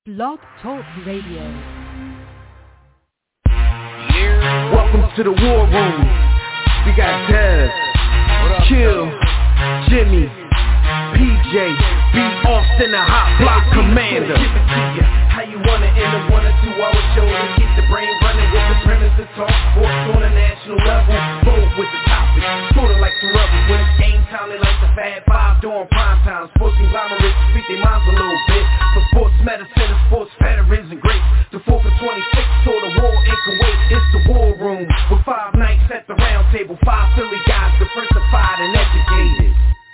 Blog Talk Radio. Welcome to the War Room. We got Dev, Chill, Jimmy, PJ, B. Austin, the Hot Block Commander. How you wanna end a 1 or 2 hour show to keep the brain running with the premise to talk sports on a national level? Bold with the topic, sorta like the rebels. When it's game time, they like the Fab Five during prime time. Sports conglomerates speak their minds a little bit. For sports medicine and sports veterans and greats. The 4th and 26th, so the war in Kuwait. It's the War Room with 5 nights at the round table. 5 Philly guys, diversified and educated.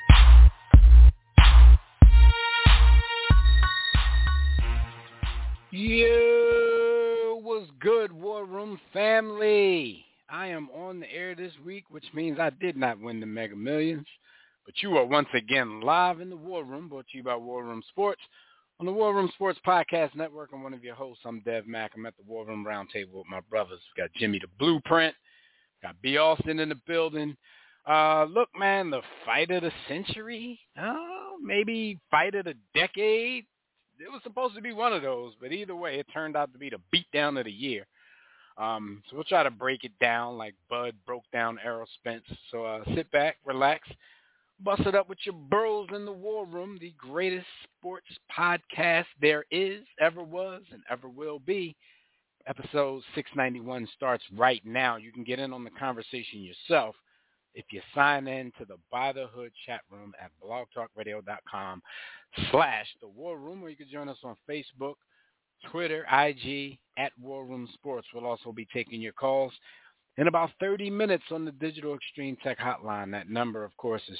Yo, what's good, War Room family? I am on the air this week, which means I did not win the Mega Millions. But you are once again live in the War Room, brought to you by War Room Sports. On the War Room Sports Podcast Network, I'm one of your hosts. I'm Dev Mack. I'm at the War Room Roundtable with my brothers. We got Jimmy the Blueprint. Got B. Austin in the building. Look, man, the fight of the century? Maybe fight of the decade? It was supposed to be one of those, but either way, it turned out to be the beatdown of the year. So we'll try to break it down like Bud broke down Errol Spence. So sit back, relax, bust it up with your bros in the War Room, the greatest sports podcast there is, ever was, and ever will be. Episode 691 starts right now. You can get in on the conversation yourself if you sign in to the By the Hood chat room at blogtalkradio.com/The War Room, or you can join us on Facebook, Twitter, IG, at War Room Sports. We'll also be taking your calls in about 30 minutes on the Digital Extreme Tech Hotline. That number, of course, is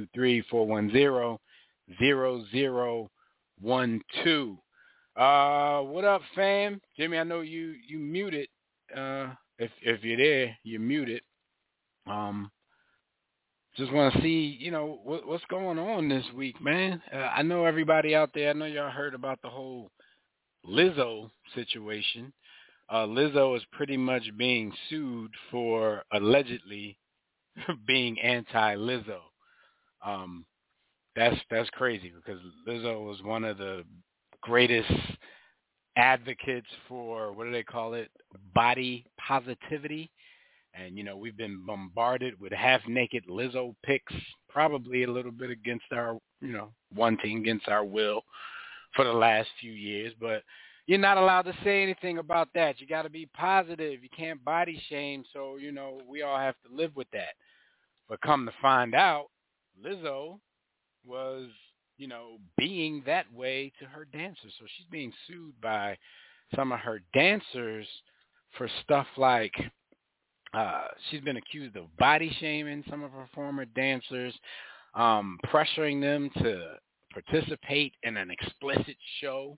323-410-0012. What up, fam? Jimmy, I know you muted. If you're there, you're muted. Just want to see, what's going on this week, man. I know everybody out there, I know y'all heard about the whole Lizzo situation. Lizzo is pretty much being sued for allegedly being anti-Lizzo. That's crazy because Lizzo was one of the greatest advocates for, what do they call it, body positivity. And, we've been bombarded with half-naked Lizzo pics, probably a little bit against our, wanting against our will for the last few years. But you're not allowed to say anything about that. You got to be positive. You can't body shame. So, we all have to live with that. But come to find out, Lizzo was, being that way to her dancers. So she's being sued by some of her dancers for stuff like, she's been accused of body shaming some of her former dancers, pressuring them to participate in an explicit show,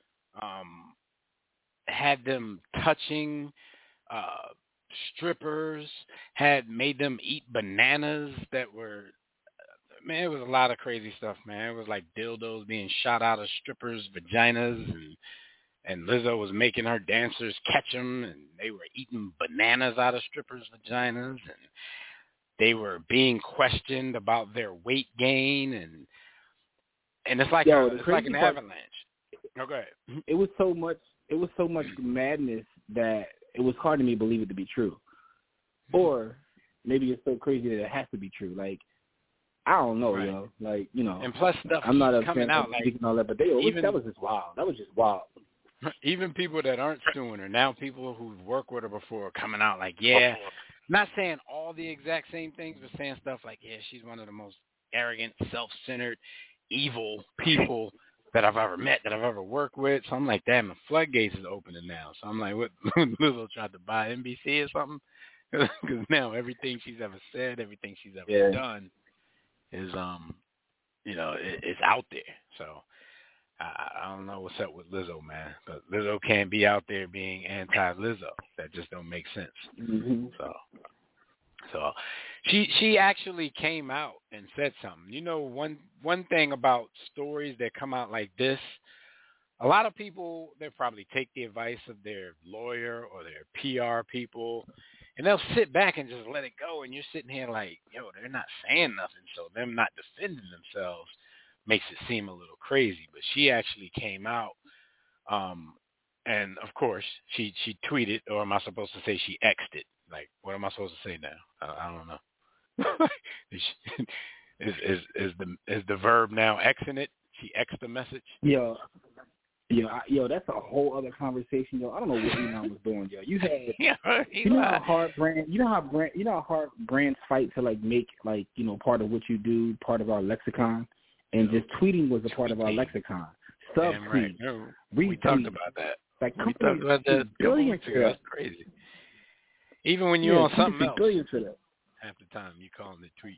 had them touching strippers, had made them eat bananas that were, man, it was a lot of crazy stuff, man. It was like dildos being shot out of strippers' vaginas, and Lizzo was making her dancers catch them, and they were eating bananas out of strippers' vaginas, and they were being questioned about their weight gain, and it's like it's like an avalanche. Oh, go ahead. It was so much madness that it was hard to me believe it to be true, or maybe it's so crazy that it has to be true. Like, I don't know, right. yo. Like, and plus stuff I'm not coming out like all that, but that was just wild. That was just wild. Even people that aren't suing her, now people who've worked with her before are coming out like, yeah, not saying all the exact same things, but saying stuff like, yeah, she's one of the most arrogant, self-centered, evil people that I've ever met, that I've ever worked with. So I'm like, damn, the floodgates is opening now. So I'm like, what, Lizzo tried to buy NBC or something? Because now everything she's ever said, everything she's ever done is, it's out there. So I don't know what's up with Lizzo, man. But Lizzo can't be out there being anti-Lizzo. That just don't make sense. Mm-hmm. So she actually came out and said something. One thing about stories that come out like this, a lot of people, they'll probably take the advice of their lawyer or their PR people, and they'll sit back and just let it go. And you're sitting here like, yo, they're not saying nothing. So them not defending themselves makes it seem a little crazy. But she actually came out And of course, she tweeted, or am I supposed to say she X'd it? Like, what am I supposed to say now? I don't know. is the verb now Xing it? She X'd the message. Yo, that's a whole other conversation, yo. I don't know what Elon was doing, yo. You had, you know how hard brands fight to like make like part of what you do part of our lexicon, and just tweeting was a part of our lexicon. Subtweet, right. We talked about that. Like we talked about that billions ago. That's crazy. Even when you're on something else, billions for that. half the time you calling it tweet.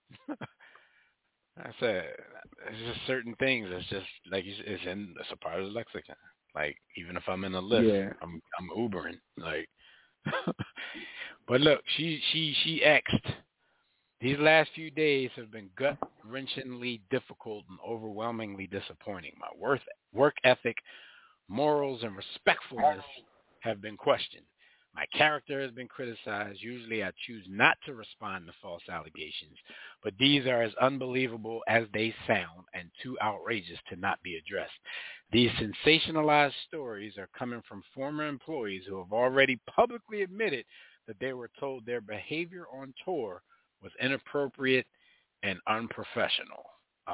I said it's just certain things. It's just like it's a part of the lexicon. Like even if I'm in a Lyft, I'm Ubering. Like, but look, she X'd. These last few days have been gut-wrenchingly difficult and overwhelmingly disappointing. My work ethic, morals, and respectfulness have been questioned. My character has been criticized. Usually I choose not to respond to false allegations, but these are as unbelievable as they sound and too outrageous to not be addressed. These sensationalized stories are coming from former employees who have already publicly admitted that they were told their behavior on tour was inappropriate and unprofessional.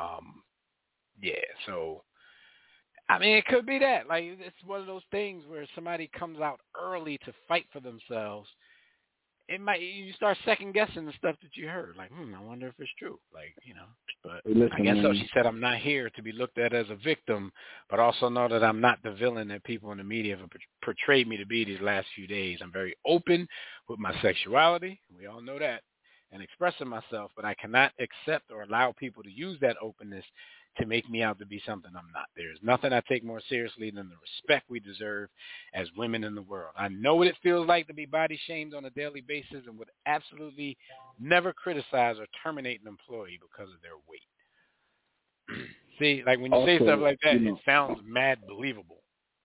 So I mean, it could be that. Like, it's one of those things where somebody comes out early to fight for themselves. You start second guessing the stuff that you heard. Like, I wonder if it's true. Like, but listen, I guess so. She said, I'm not here to be looked at as a victim, but also know that I'm not the villain that people in the media have portrayed me to be these last few days. I'm very open with my sexuality. We all know that. And expressing myself, but I cannot accept or allow people to use that openness to make me out to be something I'm not. There's nothing I take more seriously than the respect we deserve as women in the world. I know what it feels like to be body shamed on a daily basis and would absolutely never criticize or terminate an employee because of their weight. See, like when you say stuff like that, it sounds mad believable.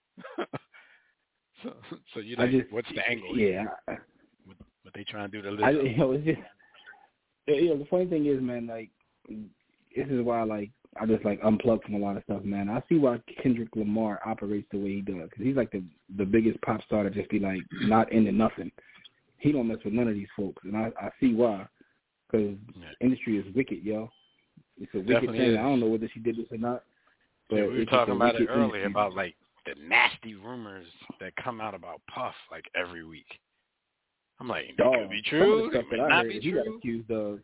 so you're like, what's the angle? Yeah. What they trying to do to live? The funny thing is, man, like, this is why, like, I just, like, unplug from a lot of stuff, man. I see why Kendrick Lamar operates the way he does, because he's, like, the biggest pop star to just be, like, not into nothing. He don't mess with none of these folks, and I see why, because industry is wicked, yo. It's a wicked thing. Is. I don't know whether she did this or not. But we were talking about it earlier, about, like, the nasty rumors that come out about Puff, like, every week. I'm like, it could be true. Some of the stuff that I heard he got accused of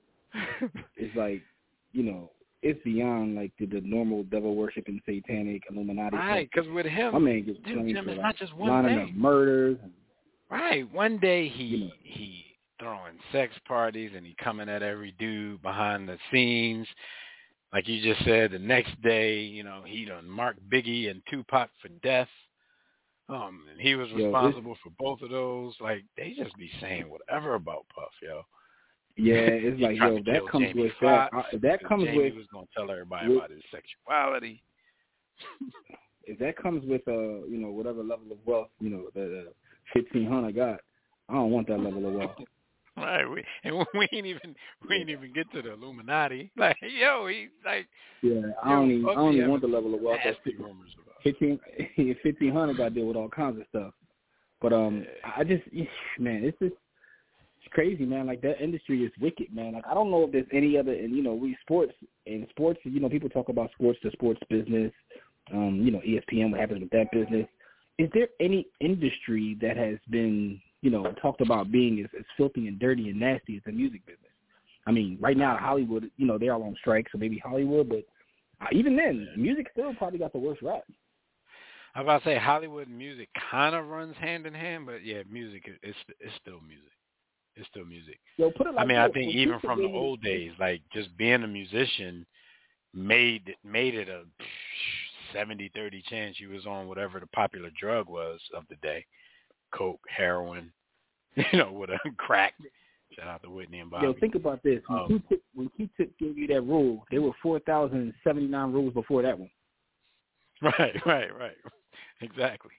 is like, it's beyond like the normal devil worshiping satanic Illuminati. Right, because with him, my man gets blamed for like, not just one thing. Up murders. Right, one day he throwing sex parties and he coming at every dude behind the scenes, like you just said. The next day, he done marked Biggie and Tupac for death. And he was responsible for both of those. Like, they just be saying whatever about Puff, yo. Yeah, it's like, that comes Jamie with Foxx, that comes Jamie with. was gonna tell everybody about his sexuality. If that comes with whatever level of wealth, the 1,500 got, I don't want that level of wealth. Right, we ain't even get to the Illuminati. Like, he's like, I don't even want the level of wealth. Nasty rumors about 1,500 got to deal with all kinds of stuff. But I just, man, it's crazy, man. Like, that industry is wicked, man. Like, I don't know if there's any other, and sports, people talk about sports, the sports business, ESPN, what happens with that business. Is there any industry that has been, talked about being as filthy and dirty and nasty as the music business? I mean, right now, Hollywood, they're all on strike, so maybe Hollywood, but even then, music still probably got the worst rap. I was about to say Hollywood and music kind of runs hand in hand, but yeah, music is still music. It's still music. Yo, put it like I think even from the old days, like just being a musician made it a 70-30 chance you was on whatever the popular drug was of the day. Coke, heroin, whatever, crack. Shout out to Whitney and Bobby. Yo, think about this. When Q-Tip gave you that rule, there were 4,079 rules before that one. Right. Exactly.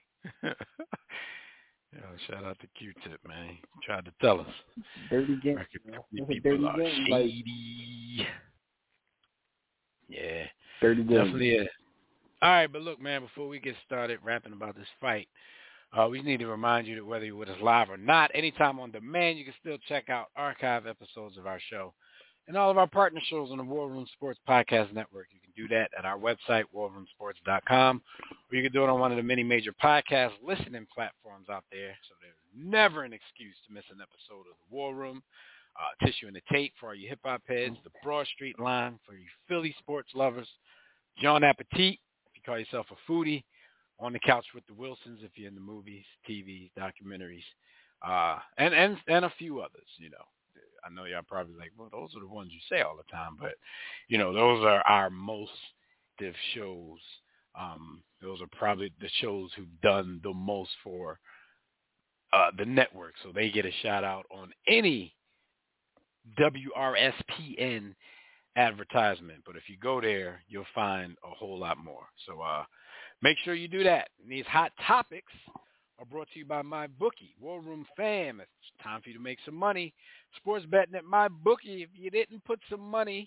Shout out to Q-Tip, man. He tried to tell us. Dirty game. People are shady. Yeah. Dirty game. Definitely All right, but look, man, before we get started rapping about this fight, we need to remind you that whether you're with us live or not, anytime on demand, you can still check out archive episodes of our show and all of our partner shows on the War Room Sports Podcast Network. You can do that at our website, warroomsports.com, or you can do it on one of the many major podcast listening platforms out there, so there's never an excuse to miss an episode of the War Room. Tissue and the Tape for all you hip-hop heads, the Broad Street Line for you Philly sports lovers, John Appetit, if you call yourself a foodie, On the Couch with the Wilsons if you're in the movies, TV, documentaries, and a few others, you know. I know y'all probably like, well, those are the ones you say all the time, but, you know, those are our most active shows. Those are probably the shows who've done the most for the network, so they get a shout-out on any WRSPN advertisement. But if you go there, you'll find a whole lot more. So make sure you do that. And these hot topics are brought to you by MyBookie. War Room fam, it's time for you to make some money. Sports betting at MyBookie. If you didn't put some money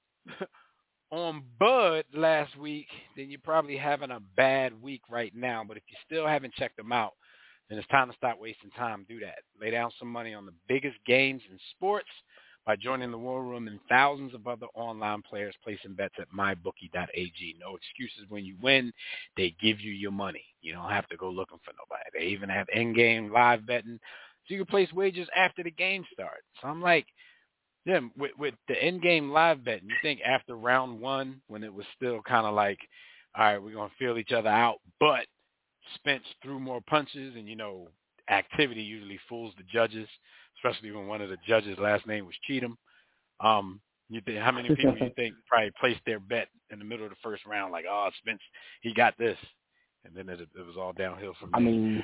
on Bud last week, then you're probably having a bad week right now. But if you still haven't checked them out, then it's time to stop wasting time. Do that. Lay down some money on the biggest games in sports by joining the War Room and thousands of other online players placing bets at mybookie.ag. No excuses when you win. They give you your money. You don't have to go looking for nobody. They even have in-game live betting, so you can place wagers after the game starts. So I'm like, Jim, with the in-game live betting, you think after round one, when it was still kind of like, all right, we're going to feel each other out, but Spence threw more punches, and, you know, activity usually fools the judges, especially when one of the judges' last name was Cheatham. You think, how many people you think probably placed their bet in the middle of the first round, like, oh, Spence, he got this, and then it was all downhill from there. I mean,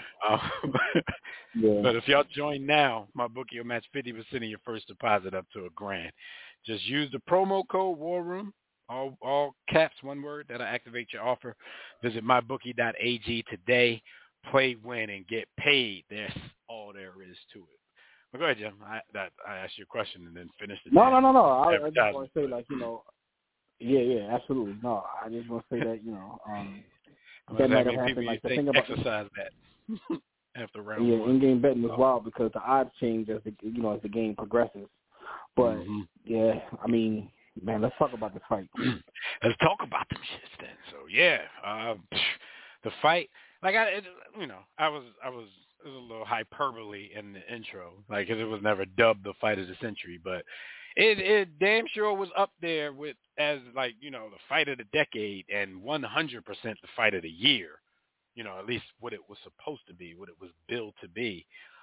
yeah. But if y'all join now, MyBookie will match 50% of your first deposit up to $1,000. Just use the promo code WARROOM, all caps, one word, that'll activate your offer. Visit mybookie.ag today. Play, win, and get paid. That's all there is to it. But go ahead, Jim. I asked you a question and then finished it. No. I just want to say, like, you know, yeah, absolutely. No, I just want to say that, you know, that might have happened. Like, the thing about exercise that after round one. Yeah, in-game betting is wild because the odds change as the game progresses. But yeah, I mean, man, let's talk about the fight. Let's talk about them shits then. So yeah, the fight. Like it was a little hyperbole in the intro, like, 'cause it was never dubbed the fight of the century, but it damn sure was up there with as, like, you know, the fight of the decade and 100% the fight of the year. You know, at least what it was supposed to be, what it was billed to be.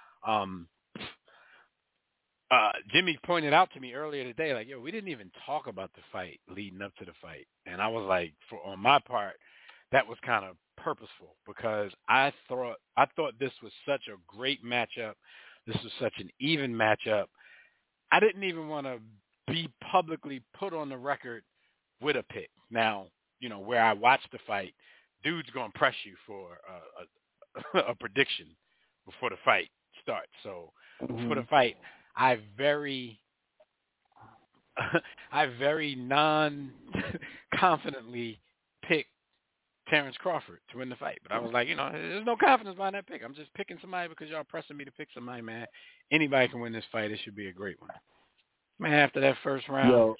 Jimmy pointed out to me earlier today, like, yo, we didn't even talk about the fight leading up to the fight, and I was like, on my part, that was kind of purposeful because I thought this was such a great matchup. This was such an even matchup. I didn't even want to be publicly put on the record with a pick. Now, you know, where I watched the fight, dude's going to press you for a prediction before the fight starts. So for the fight, I very non-confidently picked Terrence Crawford to win the fight. But I was like, you know, there's no confidence behind that pick. I'm just picking somebody because y'all pressing me to pick somebody, man. Anybody can win this fight. It should be a great one. Man, after that first round.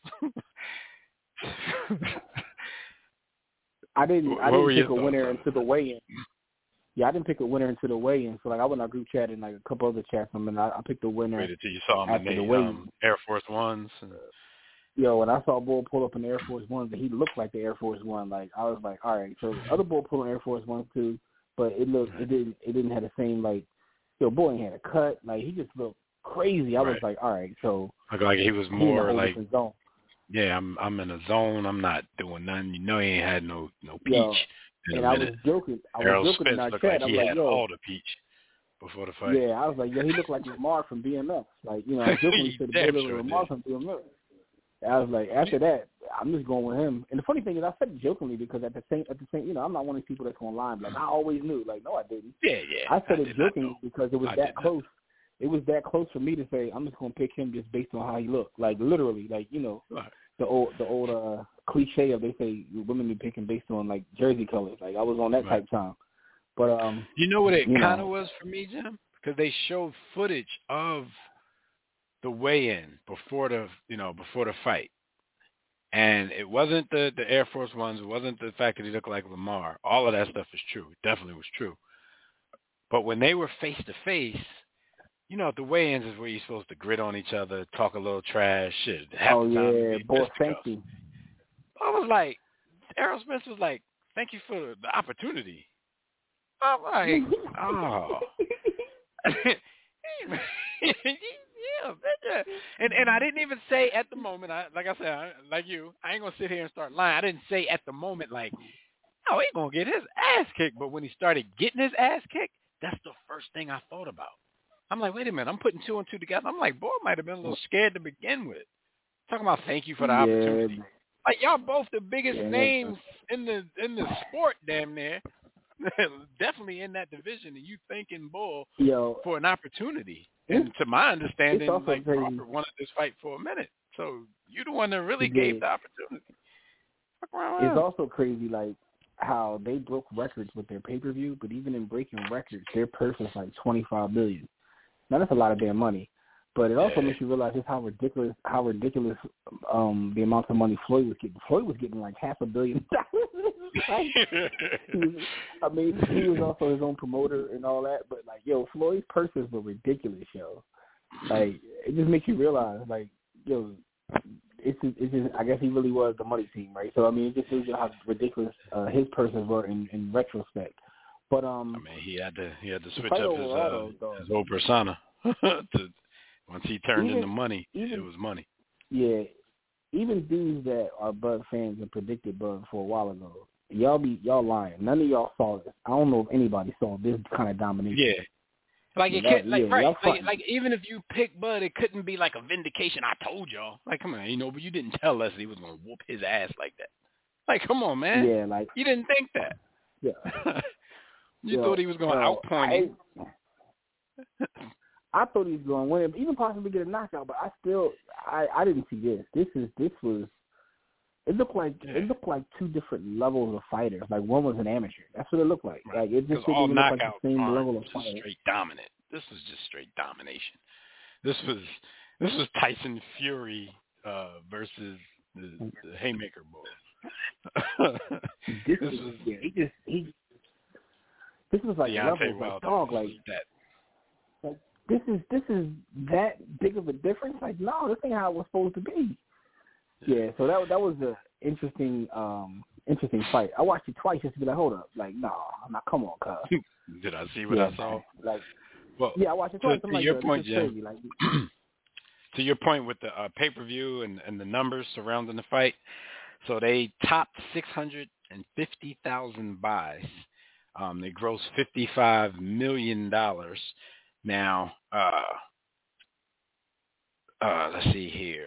I didn't pick a winner into the weigh-in. Yeah, I didn't pick a winner into the weigh-in. So, like, I went on group chat and, like, a couple other chats. I mean, I picked a winner. Waited till you saw him after in the weigh-in. Air Force Ones. When I saw Bull pull up in the Air Force Ones, and he looked like the Air Force One. Like, I was like, all right. So other Bull pulled on Air Force Ones too, but it didn't have the same, like, Bull ain't had a cut. Like, he just looked crazy. I was like, all right. So like he was more like, yeah, I'm in a zone. I'm not doing nothing. You know, he ain't had no peach. And I was joking. Errol in Spence our looked chat. like he had all the peach before the fight. Yeah, I was like, he looked like Lamar from BMX. Like, you know, I jokingly said the bullet of Lamar from BMX. I was like, after that, I'm just going with him. And the funny thing is, I said it jokingly because at the same, you know, I'm not one of these people that's going line. Like, I always knew. Like, no, I didn't. Yeah. I said it jokingly because it was that close. It was that close for me to say I'm just going to pick him just based on how he looked. Like, literally, like, you know, the old cliche of they say women be picking based on like jersey colors. Like I was on that type time. But you know what it kind of was for me, Jim? Because they showed footage of the weigh-in before the fight. And it wasn't the Air Force Ones. It wasn't the fact that he looked like Lamar. All of that stuff is true. It definitely was true. But when they were face-to-face, at the weigh-ins is where you're supposed to grit on each other, talk a little trash, shit. Boy, thank you. I was like, Errol Spence was like, thank you for the opportunity. I'm like, oh. And I didn't even say at the moment, like I said, like you, I ain't going to sit here and start lying. I didn't say at the moment, like, oh, he's going to get his ass kicked. But when he started getting his ass kicked, that's the first thing I thought about. I'm like, wait a minute, I'm putting 2 and 2 together. I'm like, boy, I might have been a little scared to begin with. Talking about thank you for the opportunity. Like, y'all both the biggest names in the sport, damn near. Definitely in that division, and you thanking Bull for an opportunity. And to my understanding, like Crawford wanted this fight for a minute. So you're the one that really gave the opportunity. It's also crazy, like, how they broke records with their pay-per-view, but even in breaking records, their purse was like $25 million. Now, that's a lot of damn money. But it also makes you realize just how ridiculous the amount of money Floyd was getting. Floyd was getting like $500 million. He was also his own promoter and all that. But like, Floyd's purses were ridiculous, yo. Like, it just makes you realize, like, it's just, I guess he really was the money team, right? So I mean, it just shows you how ridiculous his purses were in retrospect. But he had to switch up his whole persona to. Once he turned into money, it was money. Yeah. Even dudes that are Bud fans and predicted Bud for a while ago, y'all lying. None of y'all saw this. I don't know if anybody saw this kind of domination. Yeah. Like it can't, like even if you pick Bud, it couldn't be like a vindication. I told y'all. Like, come on, but you didn't tell us he was gonna whoop his ass like that. Like, come on, man. Yeah, like you didn't think that. Yeah. you thought he was gonna outpoint him. I thought he was going to win, even possibly get a knockout. But I didn't see this. It looked like 2 different levels of fighters. Like one was an amateur. That's what it looked like. Right. Like it just all didn't look like the same level of fighter. Straight dominant. This was just straight domination. This was Tyson Fury versus the Haymaker Bull. This was like Deontay levels Wilder, like dog like that. Like, this is that big of a difference? Like, no, this ain't how it was supposed to be. Yeah, so that was an interesting fight. I watched it twice just to be like, hold up, like, no, come on, cuz. Did I see what I saw? Like, I watched it twice. To your point, Jim. Like, to your point with the pay-per-view and the numbers surrounding the fight, so they topped 650,000 buys. They grossed $55 million. Now, let's see here.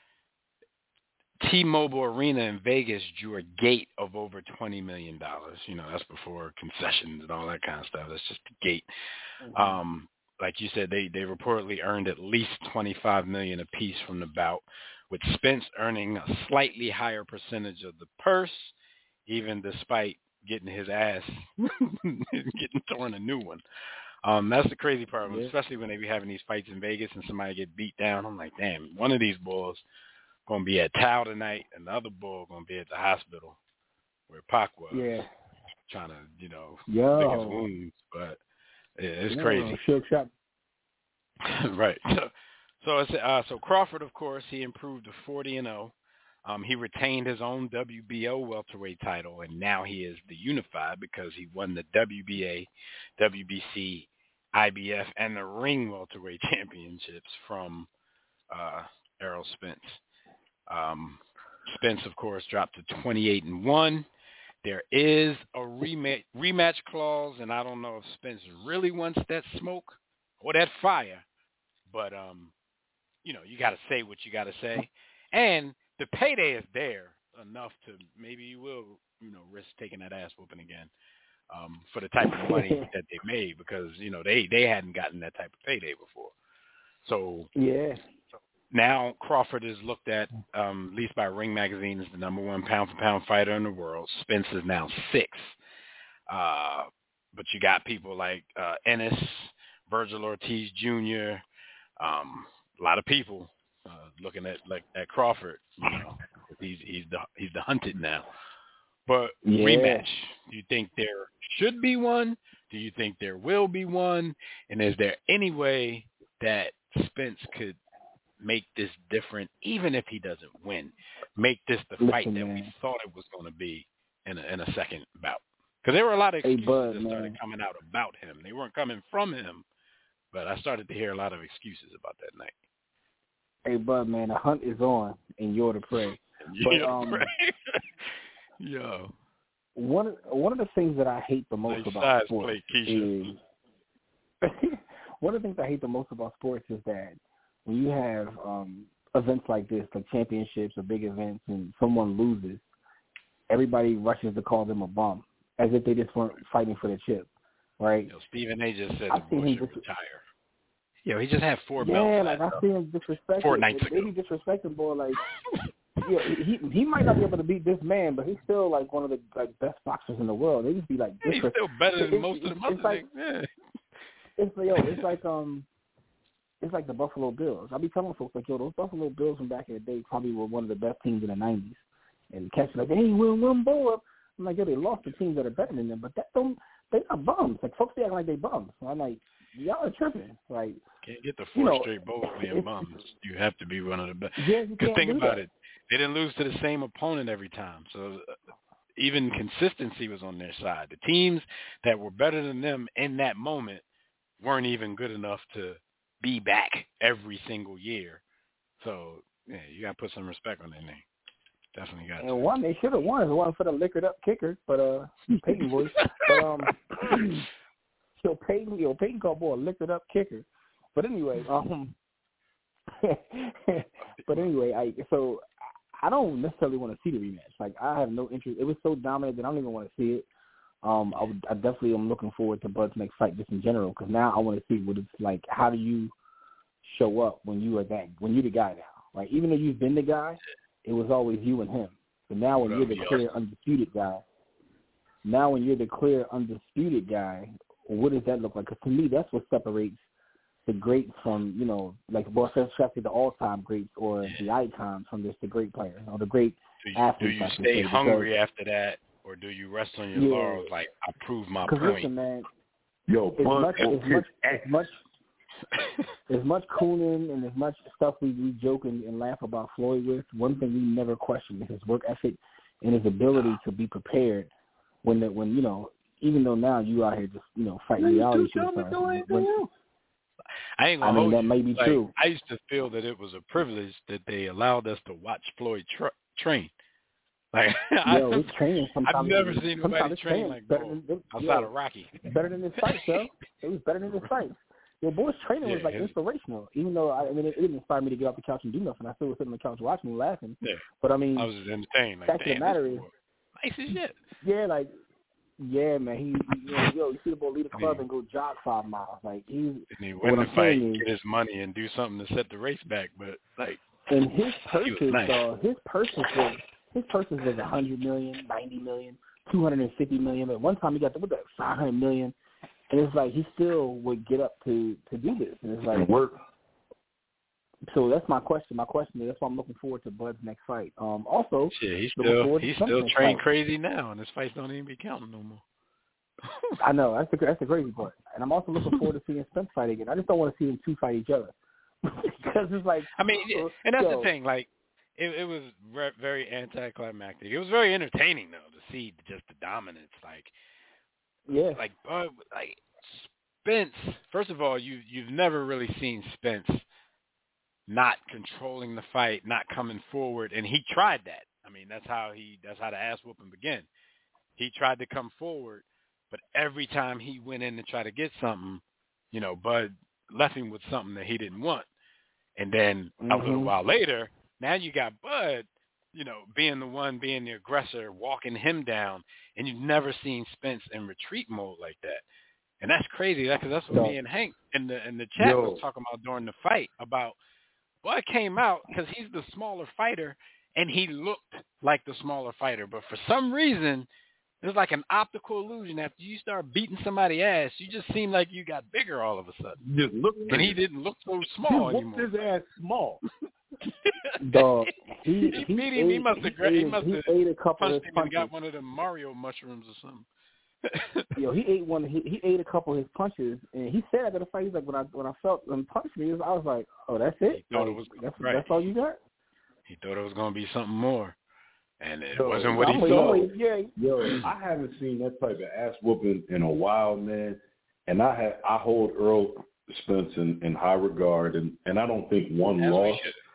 T-Mobile Arena in Vegas drew a gate of over $20 million. That's before concessions and all that kind of stuff. That's just the gate. Mm-hmm. Like you said, they reportedly earned at least $25 million apiece from the bout, with Spence earning a slightly higher percentage of the purse, even despite getting his ass getting torn a new one. That's the crazy part, especially when they be having these fights in Vegas and somebody get beat down. I'm like, damn, one of these bulls going to be at Tao tonight, and the other bull going to be at the hospital where Pac was. Yeah. Trying to, lick his wounds. But it's crazy. Sure, shot. Right. So Crawford, of course, he improved to 40-0. He retained his own WBO welterweight title, and now he is the unified because he won the WBA, WBC, IBF, and the ring welterweight championships from Errol Spence. Spence, of course, dropped to 28-1. There is a rematch clause, and I don't know if Spence really wants that smoke or that fire, but you got to say what you got to say, and the payday is there enough to maybe you will, risk taking that ass whooping again for the type of money that they made because, they hadn't gotten that type of payday before. So yeah. now Crawford is looked at least by Ring Magazine as the number one pound-for-pound fighter in the world. Spence is now 6. But you got people like Ennis, Virgil Ortiz Jr., a lot of people looking at Crawford. You know, he's the hunted now. But rematch, do you think there should be one? Do you think there will be one? And is there any way that Spence could make this different, even if he doesn't win? Make this the fight that we thought it was going to be in a second bout? Because there were a lot of excuses that started coming out about him. They weren't coming from him, but I started to hear a lot of excuses about that night. Hey, Bud, man, the hunt is on, and you're the prey. Yo. One of the things that I hate the most about sports is one of the things I hate the most about sports is that when you have events like this, like championships or big events, and someone loses, everybody rushes to call them a bum, as if they just weren't fighting for the chip, right? Yo, Stephen A. just said the boy should retire. Yo, he just had 4 belts. Yeah, like I see him disrespecting. 4 nights ago. Maybe disrespecting, boy. Like, yeah, he might not be able to beat this man, but he's still like one of the best boxers in the world. They just be like, he's still better than most of the other like, yeah. It's like the Buffalo Bills. I be telling folks like, yo, those Buffalo Bills from back in the day probably were one of the best teams in the '90s. And catch like, hey, we'll win bowl. I'm like, yo, they lost to teams that are better than them, but they're not bums. Like folks be acting like they bums. So I'm like, y'all are tripping. Like, can't get the 4 straight bowls being bums. You have to be one of the best. Because think about it, they didn't lose to the same opponent every time. So even consistency was on their side. The teams that were better than them in that moment weren't even good enough to be back every single year. So yeah, you got to put some respect on their name. Definitely got to. And one they should have won. The one for the liquored up kicker, but Peyton voice. But Peyton called boy a liquored up kicker. But anyway, I don't necessarily want to see the rematch. Like I have no interest. It was so dominant that I don't even want to see it. I definitely am looking forward to Bud's next fight just in general because now I want to see what it's like. How do you show up when you're the guy now? Like even though you've been the guy, it was always you and him. But now when you're the clear undisputed guy, what does that look like? Because to me, that's what separates the greats from, like especially the all-time greats or the icons from just the great player or the great athlete. Do you stay hungry after that, or do you rest on your laurels like, I proved my point? Listen, man, as much cooning and as much stuff we joke and laugh about Floyd with, one thing we never question is his work ethic and his ability to be prepared when even though now you out here just, fighting reality shows. I ain't gonna hold that may be true. I used to feel that it was a privilege that they allowed us to watch Floyd train. Like, his training I've never seen nobody train like Bo outside of Rocky. Better than his fights, yo. It was better than his fights. Your boy's training was inspirational. Even though it didn't inspire me to get off the couch and do nothing. I still was sitting on the couch watching and laughing. Yeah. But I mean, I was just entertained. Like, fact of the matter is, nice as shit. Yeah, man. He you see the boy lead a club and go jog 5 miles. Like he win the fight, get his money, and do something to set the race back. But like, and his purses, his purses was $100 million, $90 million, $250 million. But one time he got $500 million, and it's like he still would get up to do this, and it's like work. So that's my question. My question is, that's why I'm looking forward to Bud's next fight. Also, he's still trained crazy now, and his fights don't even be counting no more. I know that's the crazy part, and I'm also looking forward to seeing Spence fight again. I just don't want to see them two fight each other because it's like, I mean, and that's the thing. Like, it was very anticlimactic. It was very entertaining though to see just the dominance. Like, like Bud, like Spence. First of all, you've never really seen Spence not controlling the fight, not coming forward, and he tried that. I mean, that's how the ass whooping began. He tried to come forward, but every time he went in to try to get something, Bud left him with something that he didn't want. And then a little while later, now you got Bud, being the aggressor, walking him down, and you've never seen Spence in retreat mode like that. And that's crazy, because that's what me and Hank in the chat was talking about during the fight about. Bud came out because he's the smaller fighter, and he looked like the smaller fighter. But for some reason, there's like an optical illusion. After you start beating somebody's ass, you just seem like you got bigger all of a sudden. Just look, and he didn't look so small anymore. He whooped his ass small. Dog, he beat him. He must have ate a couple punched of him punches. and got one of them Mario mushrooms or something. Yo, he ate one. He ate a couple of his punches, and he said after the fight, he's like, when I felt him punch me, I was like, oh, that's it. He thought it was right. That's all you got. He thought it was going to be something more, and it So, wasn't what he thought. Yo, I haven't seen that type of ass whooping in a while, man. And I hold Earl Spence in high regard, and I don't think one loss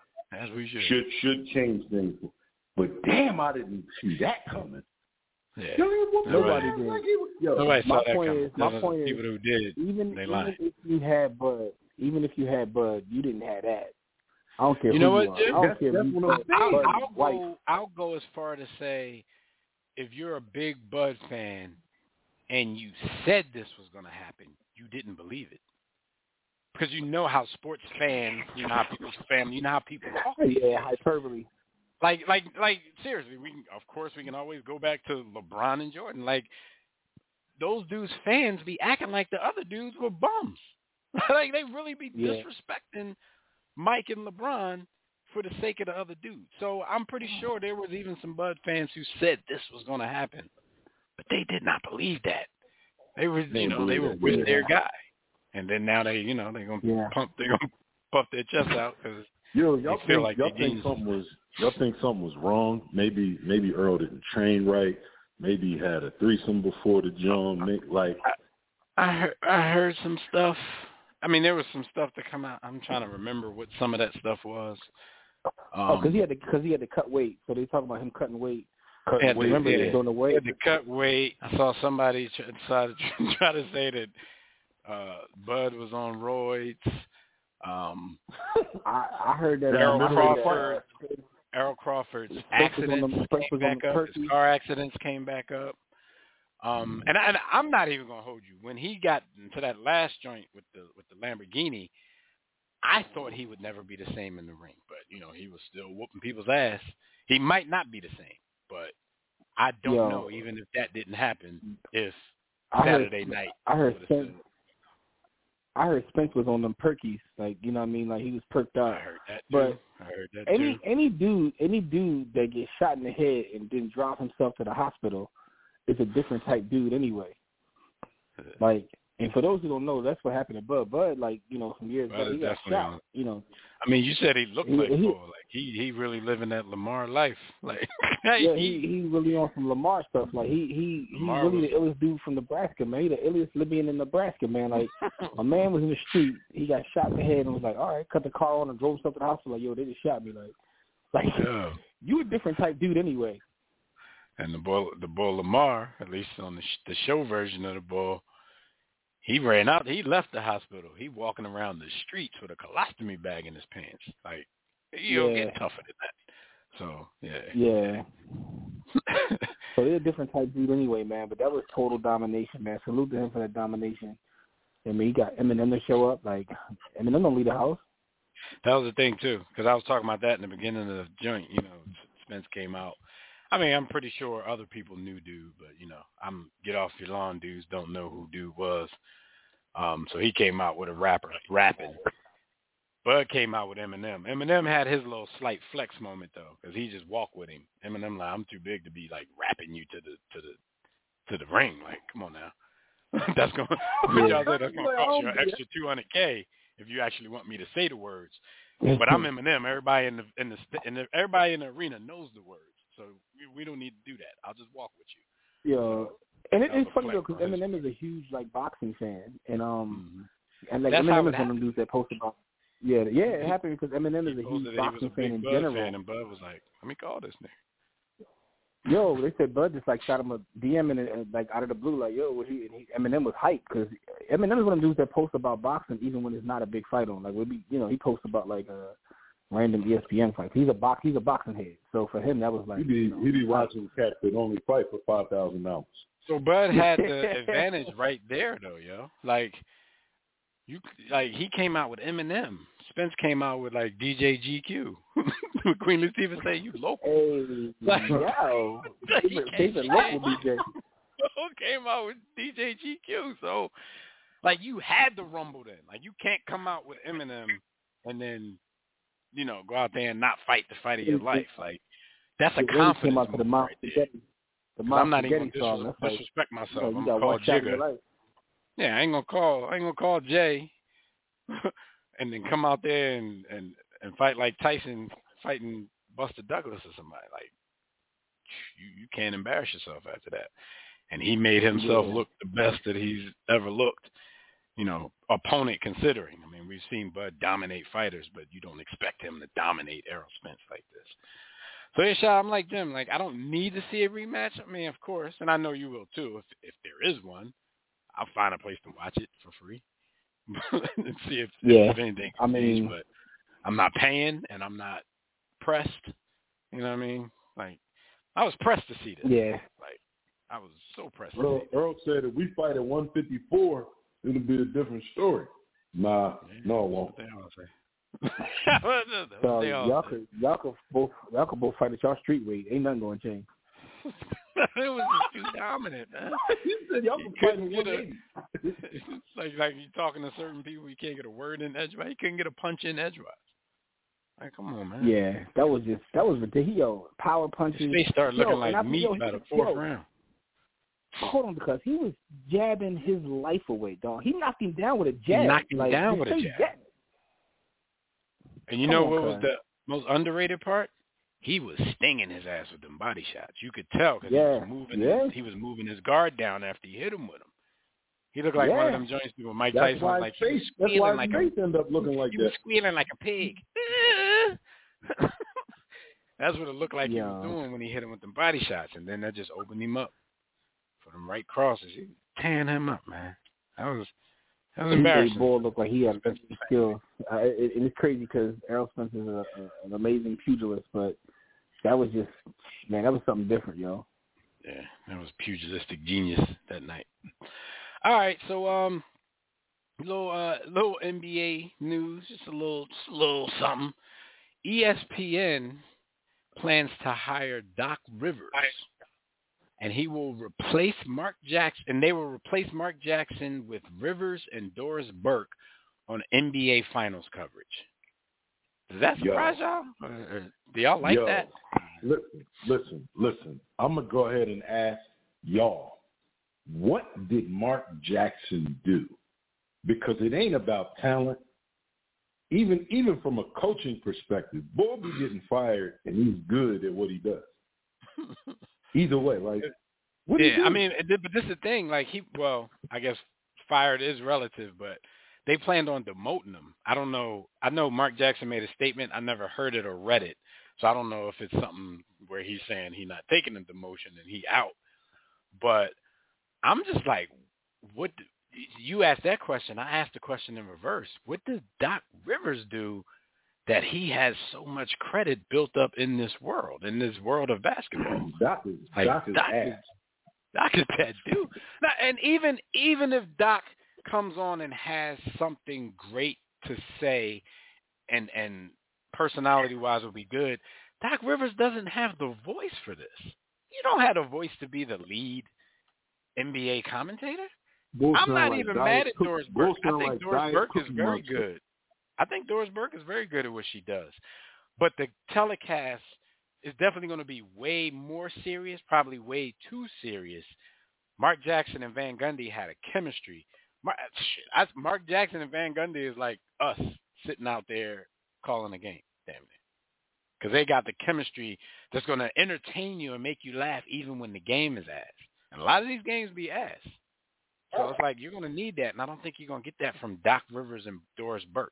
should change things. But damn, I didn't see that coming. Yeah. Nobody did. Nobody saw that coming. My point is, people who did, even lied. if you had Bud, you didn't have that. I don't care. You know what, Jim? I don't care. I'll go as far to say, if you're a big Bud fan and you said this was going to happen, you didn't believe it. Because you know how sports fans, you know how people's family, you know how people talk. Yeah, hyperbole. Like seriously, we can always go back to LeBron and Jordan. Like, those dudes' fans be acting like the other dudes were bums. Like, they really be disrespecting Mike and LeBron for the sake of the other dudes. So I'm pretty sure there was even some Bud fans who said this was going to happen, but they did not believe that. They were, they were with their guy, and then now they're gonna puff their chest out because y'all feel think something was wrong. Maybe Earl didn't train right. Maybe he had a threesome before the jump. I heard some stuff. I mean, there was some stuff to come out. I'm trying to remember what some of that stuff was. Because he had to cut weight. So they talk about him cutting weight. Remember doing the weight. He had to cut weight. I saw somebody try to say that Bud was on roids. I heard that. Errol Crawford's accidents came back up. His car accidents came back up. And I'm not even gonna hold you. When he got into that last joint with the Lamborghini, I thought he would never be the same in the ring. But he was still whooping people's ass. He might not be the same, but I don't know. Even if that didn't happen, if Saturday night, I heard Spence was on them perkies, like you know what I mean, like he was perked out. I heard that too. But too. Any dude that gets shot in the head and then drive himself to the hospital is a different type dude anyway. Like, and for those who don't know, that's what happened to Bud. Bud, like, some years ago, he got shot. I mean, you said he looked like Bull. Like he really living that Lamar life. Like, he really on some Lamar stuff. Like he really the illest dude from Nebraska, man. He the illest Libyan in Nebraska, man. Like a man was in the street, he got shot in the head and was like, all right, cut the car on and drove stuff to the hospital. Like, yo, they just shot me. Like you a different type dude anyway. And the boy Lamar, at least on the show version of the boy, he ran out. He left the hospital. He walking around the streets with a colostomy bag in his pants. Like, you don't get tougher than that. So, yeah. So they're a different type dude anyway, man. But that was total domination, man. Salute to him for that domination. I mean, he got Eminem to show up. Like, Eminem don't leave the house. That was the thing, too, because I was talking about that in the beginning of the joint. Spence came out. I mean, I'm pretty sure other people knew Dude, but, I'm get off your lawn dudes don't know who Dude was. So he came out with a rapper rapping. Bud came out with Eminem. Eminem had his little slight flex moment, though, because he just walked with him. Eminem like, I'm too big to be, like, rapping you to the ring. Like, come on now. That's going to cost you an extra $200K if you actually want me to say the words. But I'm Eminem. Everybody everybody in the arena knows the words. So we don't need to do that. I'll just walk with you. Yeah, and it's funny though because Eminem is a huge boxing fan, and like Eminem is one of them dudes that post about. Yeah, it happened because Eminem is a huge boxing fan in general. And Bud was like, "Let me call this nigga." Yo, they said Bud just like shot him a DM and like out of the blue, like yo, Eminem was hyped because Eminem is one of them dudes that posts about boxing even when it's not a big fight on. Like he posts about like random ESPN fights. He's a boxing head. So for him, that was like he be watching cats that only fight for $5,000. So Bud had the advantage right there, though, yo. Like He came out with Eminem. Spence came out with like DJ GQ. With Queen Latifah say you local. Hey, yo, favorite local DJ. Came out with DJ GQ. So, like, you had the Rumble then. Like, you can't come out with Eminem and then, go out there and not fight the fight of your life. Like, that's a confidence move right there. I'm not even going to disrespect myself. I'm going to call Jigga. Yeah, I ain't gonna call Jay and then come out there and fight like Tyson fighting Buster Douglas or somebody. Like, you can't embarrass yourself after that. And he made himself look the best that he's ever looked, opponent considering. I mean, we've seen Bud dominate fighters, but you don't expect him to dominate Errol Spence like this. So, yeah, I'm like Jim. Like, I don't need to see a rematch. I mean, of course, and I know you will too if there is one. I'll find a place to watch it for free and see if anything can change. But I'm not paying and I'm not pressed. You know what I mean? Like, I was pressed to see this. Yeah. Like, I was so pressed. Earl said if we fight at 154, it'll be a different story. No, it won't. So y'all could both fight at y'all street weight. Ain't nothing going to change. It was just too dominant, man. He said y'all couldn't get It's like you talking to certain people, you can't get a word in edgewise. You couldn't get a punch in edgewise. Like, come on, man. Yeah, that was ridiculous. Power punches. His face started looking like meat by the fourth round. Hold on, because he was jabbing his life away, dog. He knocked him down with a jab. He knocked him down with a jab. And you know what was the most underrated part? He was stinging his ass with them body shots. You could tell because he was moving his guard down after you hit him with them. He looked like one of them joints people. Mike Tyson was like, he was squealing like a pig. That's what it looked like he was doing when he hit him with them body shots, and then that just opened him up for them right crosses. He was tearing him up, man. That was embarrassing. Bull looked like he had skill. It's crazy because Errol Spence is an amazing pugilist, but that was just, man, that was something different, yo. Yeah, that was pugilistic genius that night. All right, so little NBA news, just a little something. ESPN plans to hire Doc Rivers, and he will replace Mark Jackson. And they will replace Mark Jackson with Rivers and Doris Burke on NBA Finals coverage. Does that surprise y'all? Do y'all like that? Listen. I'm gonna go ahead and ask y'all, what did Mark Jackson do? Because it ain't about talent. Even from a coaching perspective, Bull be getting fired, and he's good at what he does. Either way, like, what do you do? I mean, but this is the thing. Like, I guess fired is relative, but they planned on demoting him. I don't know. I know Mark Jackson made a statement. I never heard it or read it, so I don't know if it's something where he's saying he's not taking the demotion and he out. But I'm just like, what? You asked that question. I asked the question in reverse. What does Doc Rivers do that he has so much credit built up in this world of basketball? Doc is ass. Doc is that dude. Now, and even if Doc comes on and has something great to say and personality-wise will be good, Doc Rivers doesn't have the voice for this. You don't have the voice to be the lead NBA commentator. I'm not even mad at Doris Burke. I think Doris Burke is very good. I think Doris Burke is very good at what she does. But the telecast is definitely going to be way more serious, probably way too serious. Mark Jackson and Van Gundy had a chemistry. Mark Jackson and Van Gundy is like us sitting out there calling a game, damn it. Because they got the chemistry that's going to entertain you and make you laugh even when the game is ass. And a lot of these games be ass. So it's like you're going to need that, and I don't think you're going to get that from Doc Rivers and Doris Burke.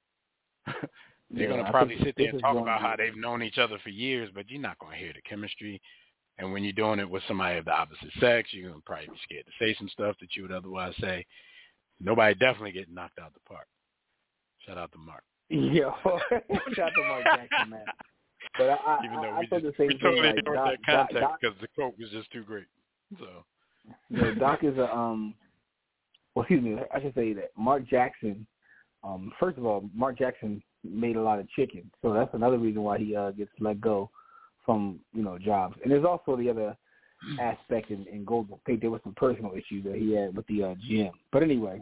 They're going to probably sit there and talk about how they've known each other for years, but you're not going to hear the chemistry. And when you're doing it with somebody of the opposite sex, you're going to probably be scared to say some stuff that you would otherwise say. Nobody definitely getting knocked out the park. Shout out to Mark. Yo, shout out to Mark Jackson, man. But I thought the same thing. Totally like, ignored that context because the quote was just too great. So. Doc is a excuse me, I should say that Mark Jackson, first of all, Mark Jackson made a lot of chicken. So that's another reason why he gets let go from, jobs. And there's also the other aspect in Golden State. There was some personal issues that he had with the GM. But anyway,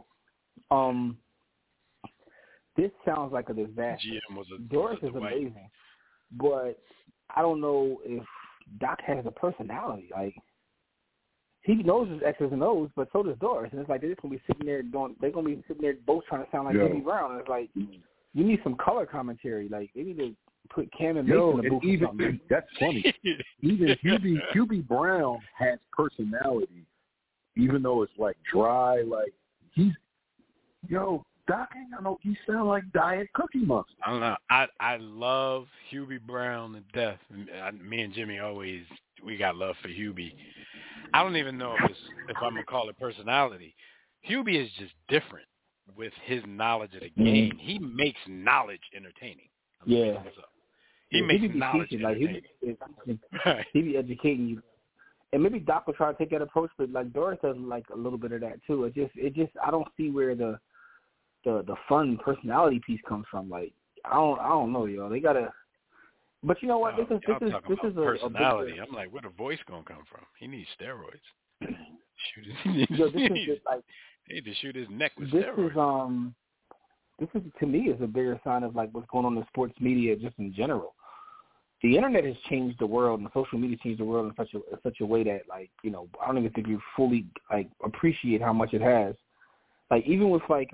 this sounds like a disaster. Doris is amazing, but I don't know if Doc has a personality. Like, he knows his X's and O's, but so does Doris. And it's like they're just gonna be sitting there both trying to sound like Jimmy Brown. And it's like you need some color commentary. Like they need to put Cam and Mason in the booth or something. That's funny. Even Hubie Brown has personality, even though it's like dry. Like Doc ain't got no. He sound like Diet Cookie Monster. I don't know. I love Hubie Brown to death. Me and Jimmy always we got love for Hubie. I don't even know if I'm gonna call it personality. Hubie is just different with his knowledge of the game. He makes knowledge entertaining. He makes knowledge entertaining. Like he be educating you. And maybe Doc will try to take that approach, but like Doris does like a little bit of that too. It just I don't see where the fun personality piece comes from. Like I don't know, y'all. They gotta. But you know what? This is personality. I'm like, where the voice gonna come from? He needs steroids. He need to shoot his neck with steroids. This is to me is a bigger sign of like what's going on in sports media just in general. The internet has changed the world, and social media changed the world in such a way that like I don't even think you fully like appreciate how much it has. Like even with like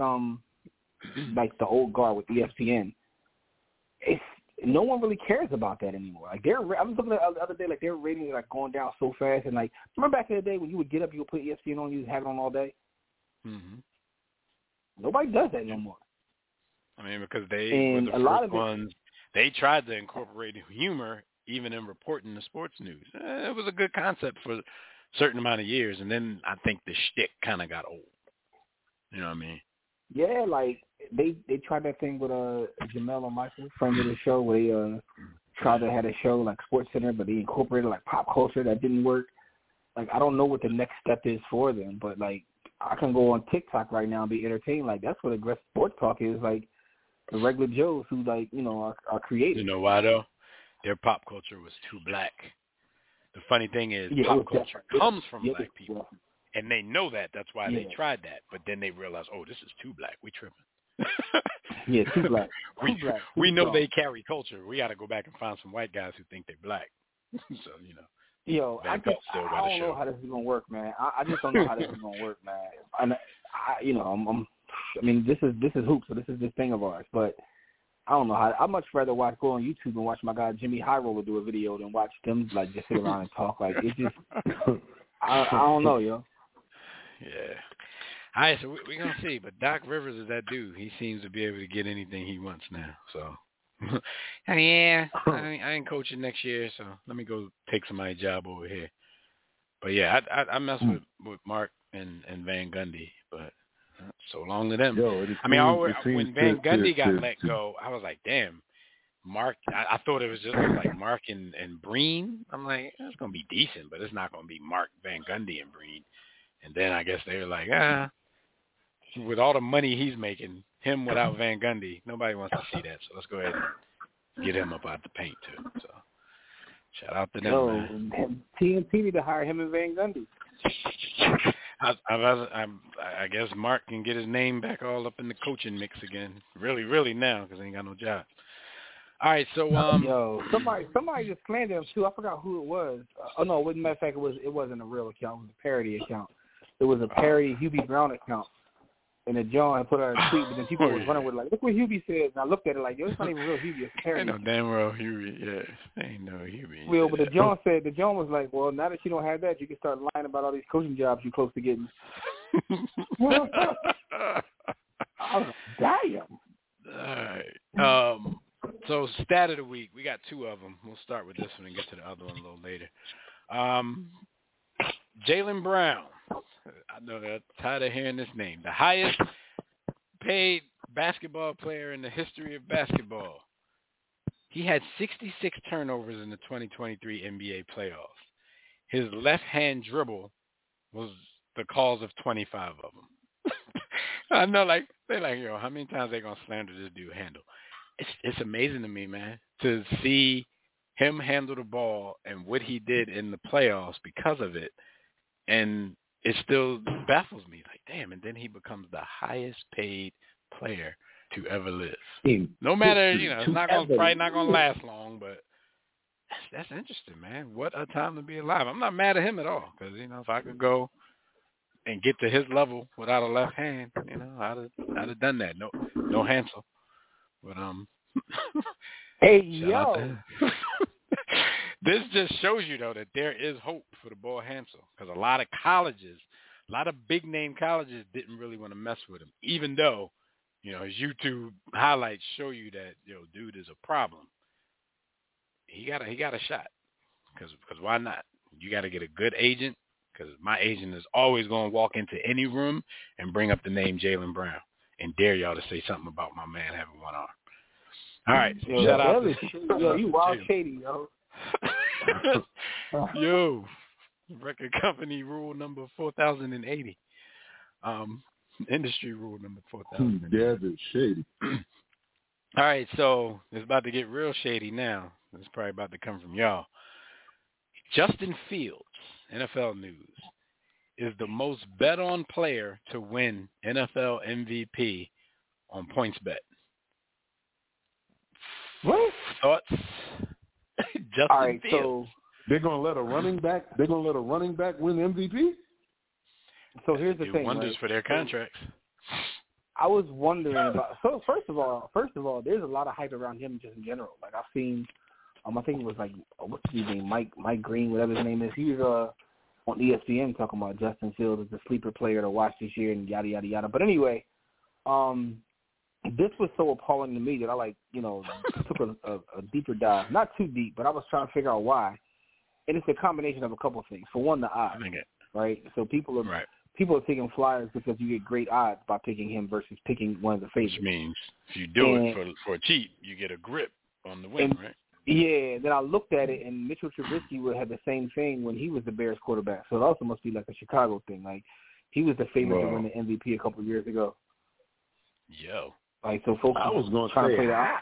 the old guard with ESPN, it's no one really cares about that anymore. Like I was looking at the other day, like their ratings are like going down so fast. And like remember back in the day when you would get up, you would put ESPN on, you would have it on all day. Mm-hmm. Nobody does that no more. I mean, because they were the first ones. They tried to incorporate humor even in reporting the sports news. It was a good concept for a certain amount of years, and then I think the shtick kind of got old. You know what I mean? Yeah, like they tried that thing with Jamel and Michael, friends of the show, where they tried to have a show like SportsCenter, but they incorporated like pop culture. That didn't work. Like I don't know what the next step is for them, but like I can go on TikTok right now and be entertained. Like that's what aggressive sports talk is. Like the regular Joes who like are creative. You know why though? Their pop culture was too black. The funny thing is, pop culture comes from black people. And they know that. That's why they tried that. But then they realized, oh, this is too black. We tripping. Too black. We know they carry culture. We got to go back and find some white guys who think they're black. So, Yo, I don't know how this is going to work, man. I just don't know how this is going to work, man. I mean, this is hoops, so this is this thing of ours. But I don't know how. I'd much rather go on YouTube and watch my guy Jimmy High Roller do a video than watch them like just sit around and talk. Like it's just, I don't know, yo. Yeah. All right, so we're going to see. But Doc Rivers is that dude. He seems to be able to get anything he wants now. So, I ain't coaching next year, so let me go take somebody's job over here. But, yeah, I mess with Mark and Van Gundy, but so long to them. When Van Gundy got let go, I was like, damn. Mark, I thought it was just like Mark and Breen. I'm like, it's going to be decent, but it's not going to be Mark, Van Gundy, and Breen. And then I guess they were like, with all the money he's making, him without Van Gundy, nobody wants to see that. So let's go ahead and get him up out the paint too. So shout out to them, man. TNT need to hire him and Van Gundy. I guess Mark can get his name back all up in the coaching mix again. Really, really now because he ain't got no job. All right, so somebody just slandered him too. I forgot who it was. As a matter of fact, it wasn't a real account. It was a parody account. It was a parody Hubie Brown account. And then John had put out a tweet, but then people was running with like, look what Hubie said. And I looked at it like, yo, it's not even real Hubie. It's a parody. Ain't no damn real Hubie. Yeah, ain't no Hubie. Well, but the John was like, well, now that you don't have that, you can start lying about all these coaching jobs you're close to getting. I was like, damn. All right. So stat of the week, we got two of them. We'll start with this one and get to the other one a little later. Jaylen Brown. I know that I'm tired of hearing this name. The highest paid basketball player in the history of basketball. He had 66 turnovers in the 2023 NBA playoffs. His left-hand dribble was the cause of 25 of them. I know, like they're like, yo, how many times they gonna slander this dude handle? It's amazing to me, man, to see him handle the ball and what he did in the playoffs because of it, and it still baffles me. Like, damn, and then he becomes the highest paid player to ever live. No matter, it's probably not gonna last long, but that's interesting, man. What a time to be alive. I'm not mad at him at all because if I could go and get to his level without a left hand, I'd have done that. No Hansel, but Hey yo, this just shows you though that there is hope for the boy Hansel because a lot of big name colleges didn't really want to mess with him, even though his YouTube highlights show you that dude is a problem. He got a shot because why not? You got to get a good agent. Because my agent is always going to walk into any room and bring up the name Jaylen Brown and dare y'all to say something about my man having one arm. All right. Shout out to you wild shady, yo. Yo. Record company rule number 4080. Industry rule number 4000. Yeah, it's shady. All right. So it's about to get real shady now. It's probably about to come from y'all. Justin Fields, NFL news, is the most bet on player to win NFL MVP on PointsBet. What? Thoughts? Justin All right, Fields. so they're gonna let a running back win MVP? So here's the thing. Wonders right? for their contracts. I was wondering about. So first of all, there's a lot of hype around him just in general. Like I've seen. I think it was like what's his name, Mike Green, whatever his name is. He was on ESPN talking about Justin Fields as the sleeper player to watch this year and yada yada yada. But anyway, this was so appalling to me that I took a deeper dive, not too deep, but I was trying to figure out why. And it's a combination of a couple of things. For one, the odds, right? So people are taking flyers because you get great odds by picking him versus picking one of the favorites. Which means if you do it for cheap, you get a grip on the win, right? Yeah, then I looked at it, and Mitchell Trubisky would have the same thing when he was the Bears quarterback. So it also must be like a Chicago thing. Like, he was the favorite to win the MVP a couple of years ago. Yo. Like, so folks I was going to trying say, to play that.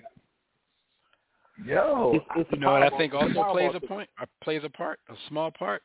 It's you know what I think also plays a small part?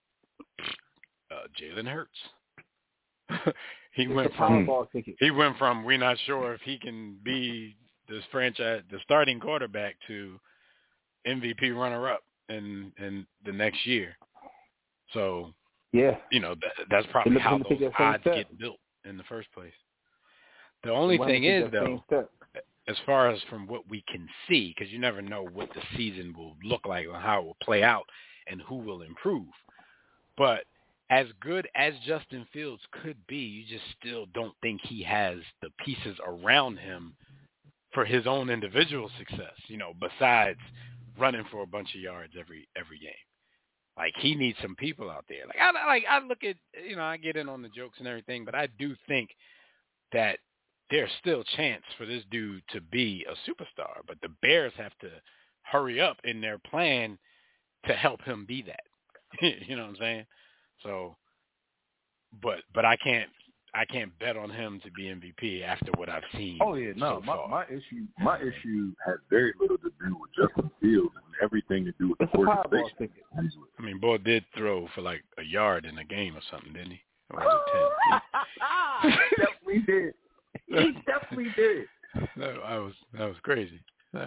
Jalen Hurts. He went from we're not sure if he can be this franchise, the starting quarterback, to MVP runner-up in the next year. So, that's probably how those odds get built in the first place. The only thing is, though, as far as from what we can see, because you never know what the season will look like or how it will play out and who will improve. But as good as Justin Fields could be, you just still don't think he has the pieces around him for his own individual success, besides running for a bunch of yards every game. Like, he needs some people out there. I look at, I get in on the jokes and everything, but I do think that there's still a chance for this dude to be a superstar. But the Bears have to hurry up in their plan to help him be that. You know what I'm saying? So, but I can't bet on him to be MVP after what I've seen. Oh yeah, no. My issue has very little to do with Justin Fields and everything to do with the organization. I mean, boy did throw for like a yard in a game or something, didn't he? Or was it 10? He definitely did. He definitely did. That was crazy.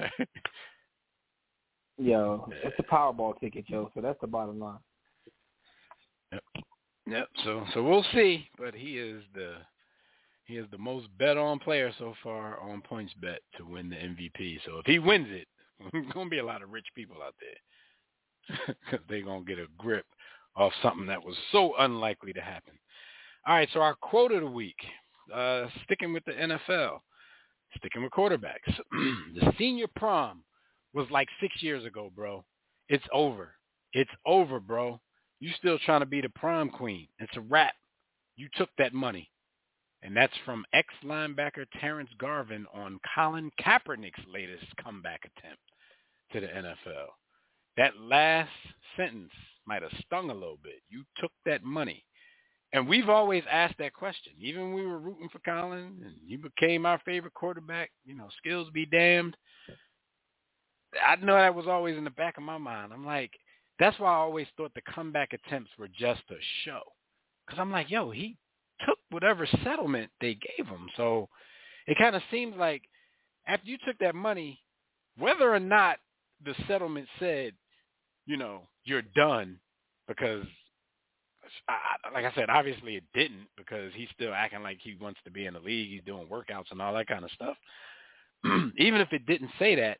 Yo, it's a Powerball ticket, Joe. So that's the bottom line. Yep. So we'll see, but he is the most bet on player so far on PointsBet to win the MVP. So if he wins it, there's gonna be a lot of rich people out there because they're gonna get a grip off something that was so unlikely to happen. All right. So our quote of the week, sticking with the NFL, sticking with quarterbacks. The senior prom was like 6 years ago, bro. It's over. It's over, bro. You still trying to be the prom queen. It's a wrap. You took that money. And that's from ex-linebacker Terrence Garvin on Colin Kaepernick's latest comeback attempt to the NFL. That last sentence might have stung a little bit. You took that money. And we've always asked that question. Even when we were rooting for Colin and he became our favorite quarterback, skills be damned. I know that was always in the back of my mind. I'm like, that's why I always thought the comeback attempts were just a show. Because I'm like, yo, he took whatever settlement they gave him. So it kind of seems like after you took that money, whether or not the settlement said, you're done, because like I said, obviously it didn't, because he's still acting like he wants to be in the league. He's doing workouts and all that kind of stuff. Even if it didn't say that,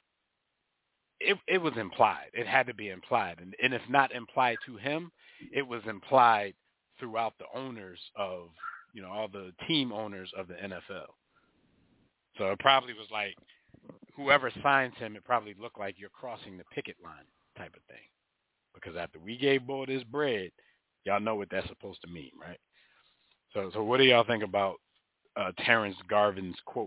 it was implied. It had to be implied. And if not implied to him, it was implied throughout the owners of, all the team owners of the NFL. So it probably was like, whoever signs him, it probably looked like you're crossing the picket line type of thing. Because after we gave Bull this bread, y'all know what that's supposed to mean, right? So what do y'all think about Terrence Garvin's quote?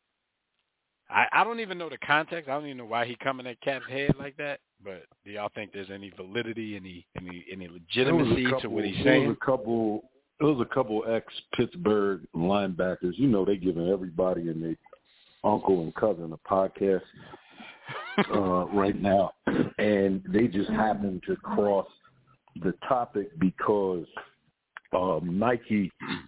I don't even know the context. I don't even know why he coming at Cap's head like that. But do y'all think there's any validity, any legitimacy to what he's saying? There was a couple ex-Pittsburgh linebackers. They giving everybody and their uncle and cousin a podcast right now, and they just happened to cross the topic because Nike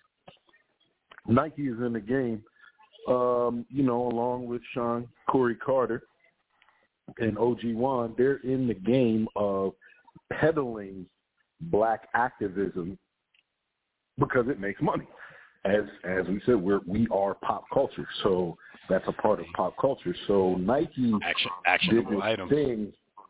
is in the game. Along with Sean Corey Carter and OG Juan, they're in the game of peddling black activism because it makes money. As we said, we are pop culture, so that's a part of pop culture. So Nike actionable items. Thing.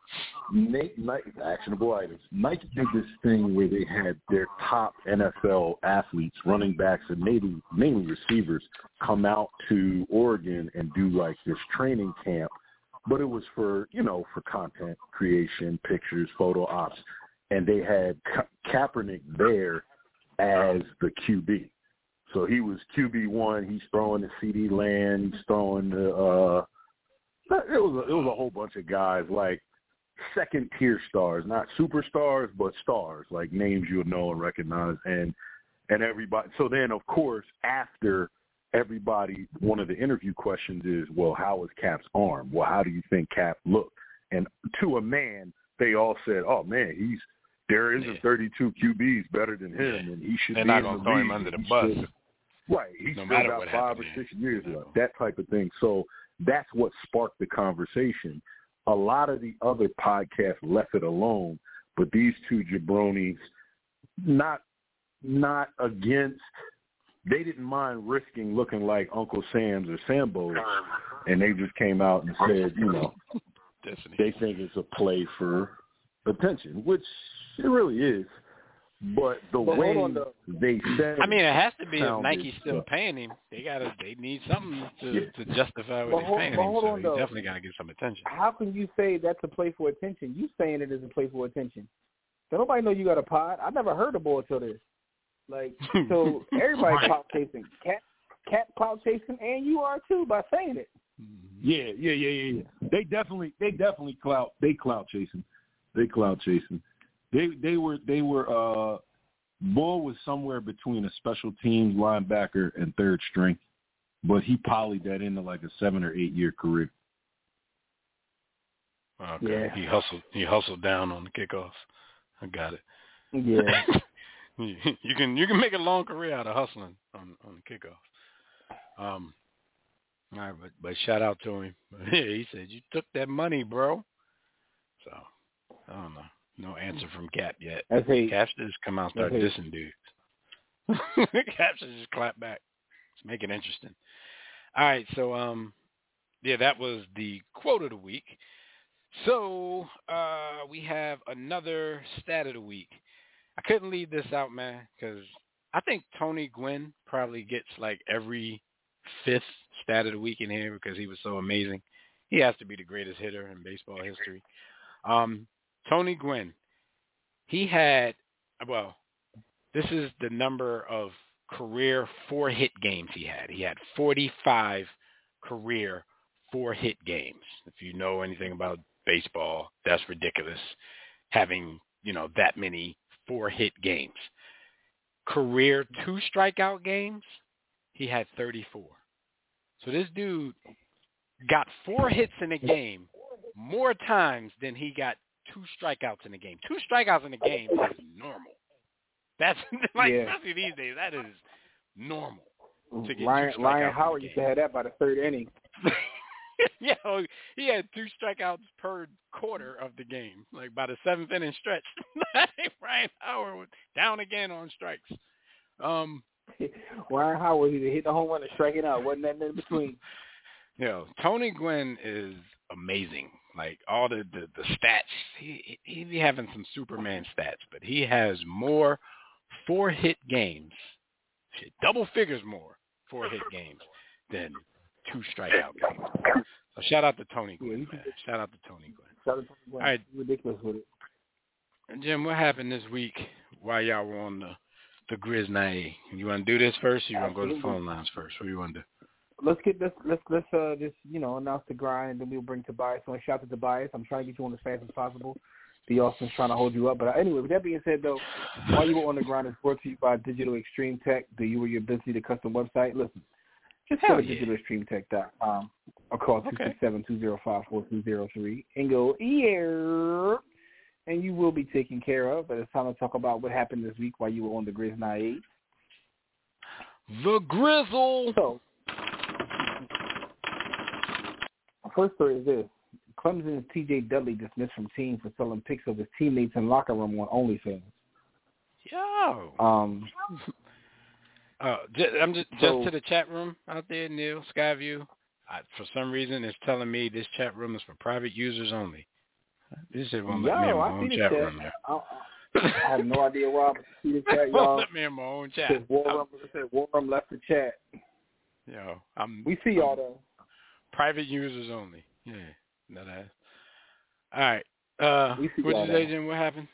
Actionable items. Nike did this thing where they had their top NFL athletes, running backs, and mainly receivers come out to Oregon and do like this training camp. But it was for content creation, pictures, photo ops. And they had Kaepernick there as the QB. So he was QB1. He's throwing the CeeDee Lamb. He's throwing the it was a whole bunch of guys like second-tier stars, not superstars, but stars, like names you would know and recognize, and everybody. So then, of course, after everybody, one of the interview questions is, well, how was Cap's arm? Well, how do you think Cap looked? And to a man, they all said, oh, man, there isn't 32 QBs better than him, and he should be in the league. They're not going to throw him under the bus. Right. He's still got 5 or 6 years left, that type of thing. So that's what sparked the conversation. A lot of the other podcasts left it alone, but these two jabronis, not against, they didn't mind risking looking like Uncle Sam's or Sambo's, and they just came out and said, they think it's a play for attention, which it really is. But the way they said, I mean, it has to be if Nike's still paying him. They need something to justify what they're paying him. So he definitely got to get some attention. How can you say that's a play for attention? You saying it is a play for attention. So nobody know you got a pod. I never heard of Bull till this. Like, so everybody clout chasing. Cat clout chasing, and you are too by saying it. Yeah. They definitely clout chasing. They clout chasing. They were Bull was somewhere between a special teams linebacker and third string, but he polyed that into like a 7 or 8 year career. Okay. Yeah. He hustled down on the kickoffs. I got it. Yeah. you can make a long career out of hustling on the kickoff. All right, but shout out to him. He said you took that money, bro. So I don't know. No answer from Cap yet. Cap should just come out and start dissing dudes. Cap should just clap back. Let's make it interesting. All right, so that was the quote of the week. So we have another stat of the week. I couldn't leave this out, man, because I think Tony Gwynn probably gets like every 5th stat of the week in here because he was so amazing. He has to be the greatest hitter in baseball history. Tony Gwynn, he had, this is the number of career 4-hit games he had. He had 45 career 4-hit games. If you know anything about baseball, that's ridiculous, having, that many 4-hit games. career 2 strikeout games, he had 34. So this dude got 4 hits in a game more times than he got 2 strikeouts in a game. 2 strikeouts in a game is normal. That's especially these days, that is normal. To get Ryan Howard used to have that by the 3rd inning. Yeah, he had 2 strikeouts per quarter of the game. Like by the 7th inning stretch, Ryan Howard was down again on strikes. Ryan Howard either hit the home run or strike it out. Wasn't that in between? Tony Gwynn is amazing. Like all the stats, he be having some Superman stats, but he has more 4-hit games, double figures more 4-hit games than 2 strikeout games. So shout out to Tony Gwynn, man. Shout out to Tony Gwynn. All right, ridiculous with it. Jim, what happened this week while y'all were on the Grizz 98? You want to do this first, or you want to go to the phone lines first? What do you want to do? Let's get this. Let's just announce the grind, and then we'll bring Tobias. So shout out to Tobias. I'm trying to get you on as fast as possible. The Austin's trying to hold you up, but anyway. With that being said, though, while you were on the grind, is brought to you by Digital Extreme Tech. Do you or your business need a custom website? Listen, just go to digitalextremetech.com or call 267-205-4203 and go and you will be taken care of. But it's time to talk about what happened this week while you were on the Grizz 98. The Grizzle. So, first story is this. Clemson's T.J. Dudley dismissed from team for selling pics of his teammates in locker room on OnlyFans. Yo. I'm just to the chat room out there, Neil, Skyview. For some reason, it's telling me this chat room is for private users only. This is one let me in my own chat room there. I have no idea why, but see the chat, y'all. Let me in my own chat. It said War Room left the chat. We see y'all though. Private users only. Yeah. All right. What'd you say, Jim? What happened?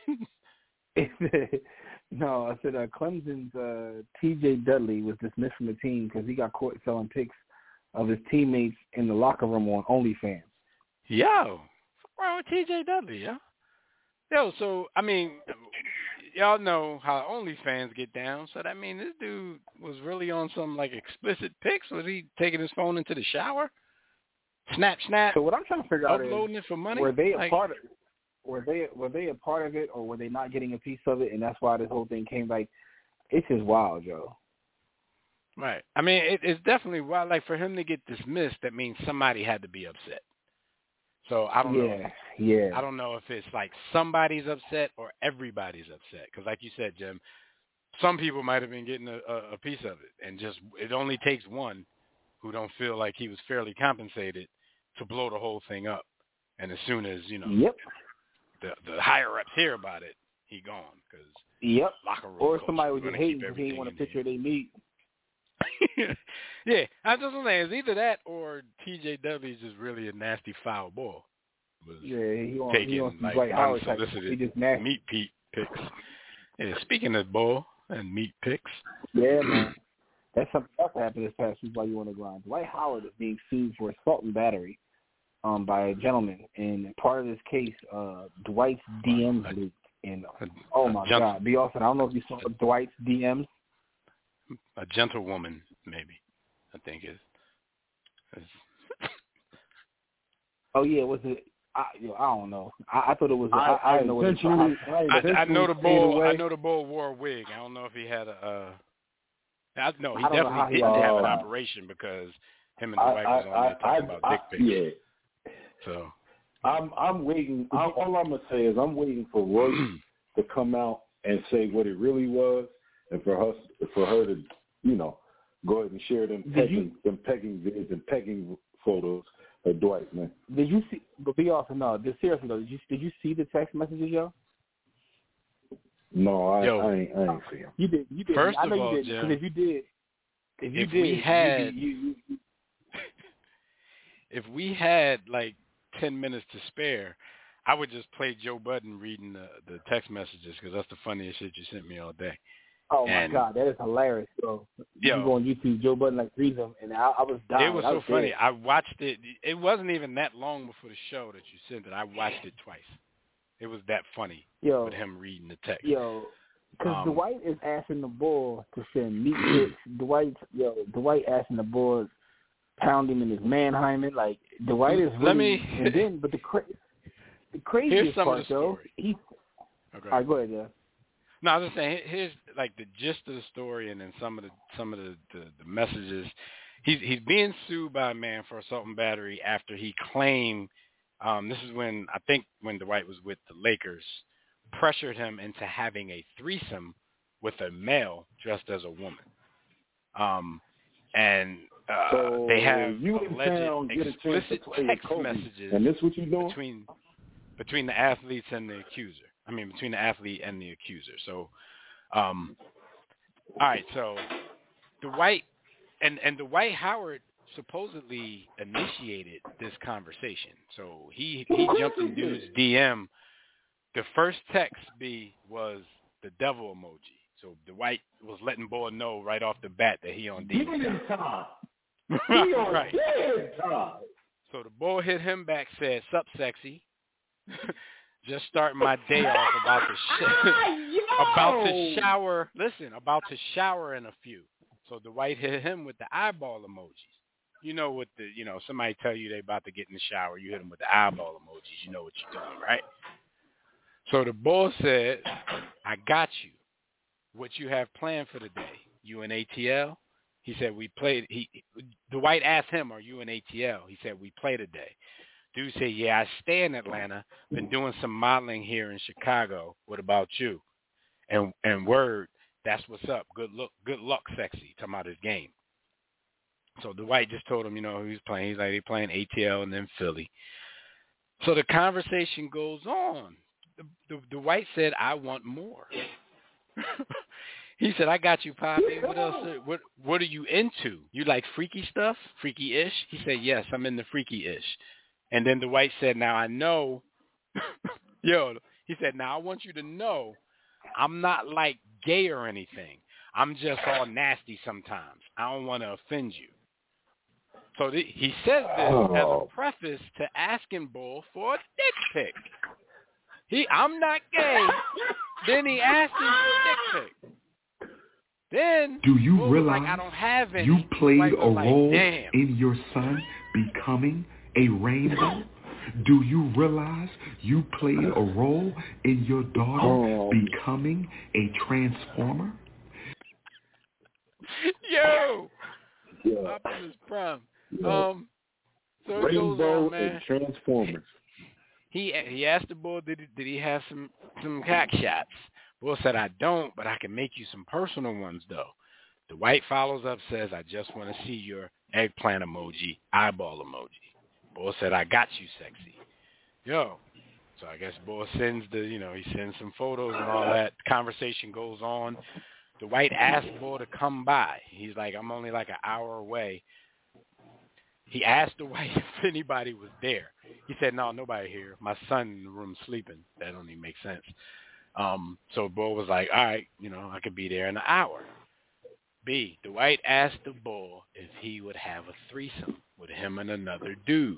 No, I said Clemson's T.J. Dudley was dismissed from the team because he got caught selling pics of his teammates in the locker room on OnlyFans. Yo, what's wrong with T.J. Dudley, yo? So, I mean, y'all know how OnlyFans get down. So, that means this dude was really on some, like, explicit pics? Was he taking his phone into the shower? Snap. So what I'm trying to figure out is, uploading it for money? Were they a part of it? Were they a part of it, or were they not getting a piece of it, and that's why this whole thing came? Like, it's just wild, Joe. Right. I mean, it's definitely wild. Like, for him to get dismissed, that means somebody had to be upset. So I don't know. Yeah. I don't know if it's like somebody's upset or everybody's upset. Because, like you said, Jim, some people might have been getting a piece of it, and just it only takes one who don't feel like he was fairly compensated to blow the whole thing up. And as soon as, the higher-ups hear about it, he gone. Cause locker room or somebody was just hating because he didn't want a picture they meet. Yeah, I was just saying, it's either that or T.J. Dudley's just really a nasty foul ball. He wants like Dwight Howard unsolicited he just nasty. meat pics. Yeah, speaking of ball and meat pics. Yeah, man. That's something else that happened this past week while you were on the grind. Dwight Howard is being sued for assault and battery by a gentleman. And part of this case, Dwight's DMs leaked. And, oh, my God. B. Austin, I don't know if you saw Dwight's DMs. A gentlewoman, maybe, I think is. Oh, yeah, was it? I don't know. I thought it was. I know what it was. I know the bull. I know the bull wore a wig. I don't know if he had a. I know he definitely didn't have an operation because him and the wife was on there talking about dick pics. Yeah. So I'm waiting. All I'm gonna say is I'm waiting for Royce to come out and say what it really was, and for her to go ahead and share them pegging vids and pegging photos of Dwight, man. Did you see? But be awesome. No, just seriously though. Did you see the text messages, yo? No, I ain't see him. You did. First I know of all, you did. Jim, if you did, if we had like 10 minutes to spare, I would just play Joe Budden reading the text messages because that's the funniest shit you sent me all day. Oh, my God. That is hilarious, bro. You can go on YouTube, Joe Budden, reads them, and I was dying. It was so funny. I watched it. It wasn't even that long before the show that you sent it. I watched it twice. It was that funny with him reading the text. Because Dwight is asking the Bull to send meat kits. Dwight asking the Bull pound him in his Mannheimen. Like, Dwight is really... But the craziest part, though... Okay. All right, go ahead, yeah. No, I was just saying, here's, like, the gist of the story and then some of the messages. He's being sued by a man for assault and battery after he claimed, this is when Dwight was with the Lakers, pressured him into having a threesome with a male dressed as a woman. So they have alleged explicit text messages and this what you doing? between the athletes and the accuser. I mean, between the athlete and the accuser. So, all right. So, Dwight and Dwight Howard supposedly initiated this conversation. So he jumped in dude's DM. The first text was the devil emoji. So Dwight was letting boy know right off the bat that he on D. Right. So the boy hit him back, said, "Sup, sexy." Just starting my day off about to shower. Listen, about to shower in a few. So Dwight hit him with the eyeball emojis. You know what somebody tell you they about to get in the shower, you hit them with the eyeball emojis. You know what you're doing, right? So the boy said, "I got you. What you have planned for the day? You and ATL?" He said, "We played." Dwight asked him, "Are you in ATL?" He said, "We play today." Dude said, "Yeah, I stay in Atlanta. Been doing some modeling here in Chicago. What about you?" And word, that's what's up. Good luck, sexy. Talking about his game. So Dwight just told him, who he's playing. He's like, they playing ATL and then Philly. So the conversation goes on. Dwight said, "I want more." He said, "I got you, Poppy. What else? What are you into? You like freaky stuff? Freaky-ish?" He said, "Yes, I'm into freaky-ish." And then Dwight said, "Now I know." He said, "Now I want you to know I'm not like gay or anything. I'm just all nasty sometimes. I don't want to offend you." So he says this as a preface to asking Bull for a dick pic. I'm not gay. Then he asked him for a dick pic. Then do you Bull realize I don't have any. You played a role Damn. in your son becoming a rainbow? Do you realize you played a role in your daughter becoming a transformer? Optimus Prime. So it Rainbow goes on, man. and Transformers. He asked the boy, did he have some cock shots? Boy said, "I don't, but I can make you some personal ones, though." Dwight follows up, says, "I just want to see your eggplant emoji, eyeball emoji." Boy said, "I got you, sexy." So I guess boy sends he sends some photos and all that. The conversation goes on. Dwight asked boy to come by. He's like, "I'm only like an hour away." He asked Dwight if anybody was there. He said, "No, nobody here. My son in the room sleeping." That don't even make sense. So Bull was like, "All right, I could be there in an hour." Dwight asked the Bull if he would have a threesome with him and another dude.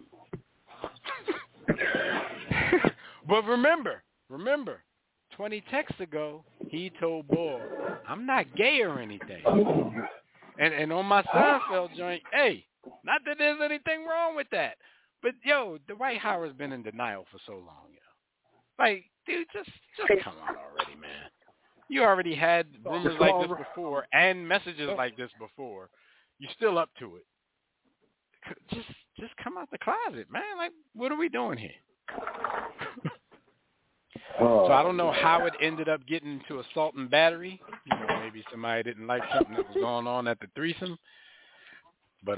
But remember, 20 texts ago, he told Bull, "I'm not gay or anything." And on my Seinfeld joint, hey, not that there's anything wrong with that. But, Dwight Howard's been in denial for so long, Like, dude, just come on already, man. You already had rumors like this before and messages like this before. You're still up to it. Just come out the closet, man. Like, what are we doing here? So I don't know how it ended up getting to assault and battery. Maybe somebody didn't like something that was going on at the threesome. But,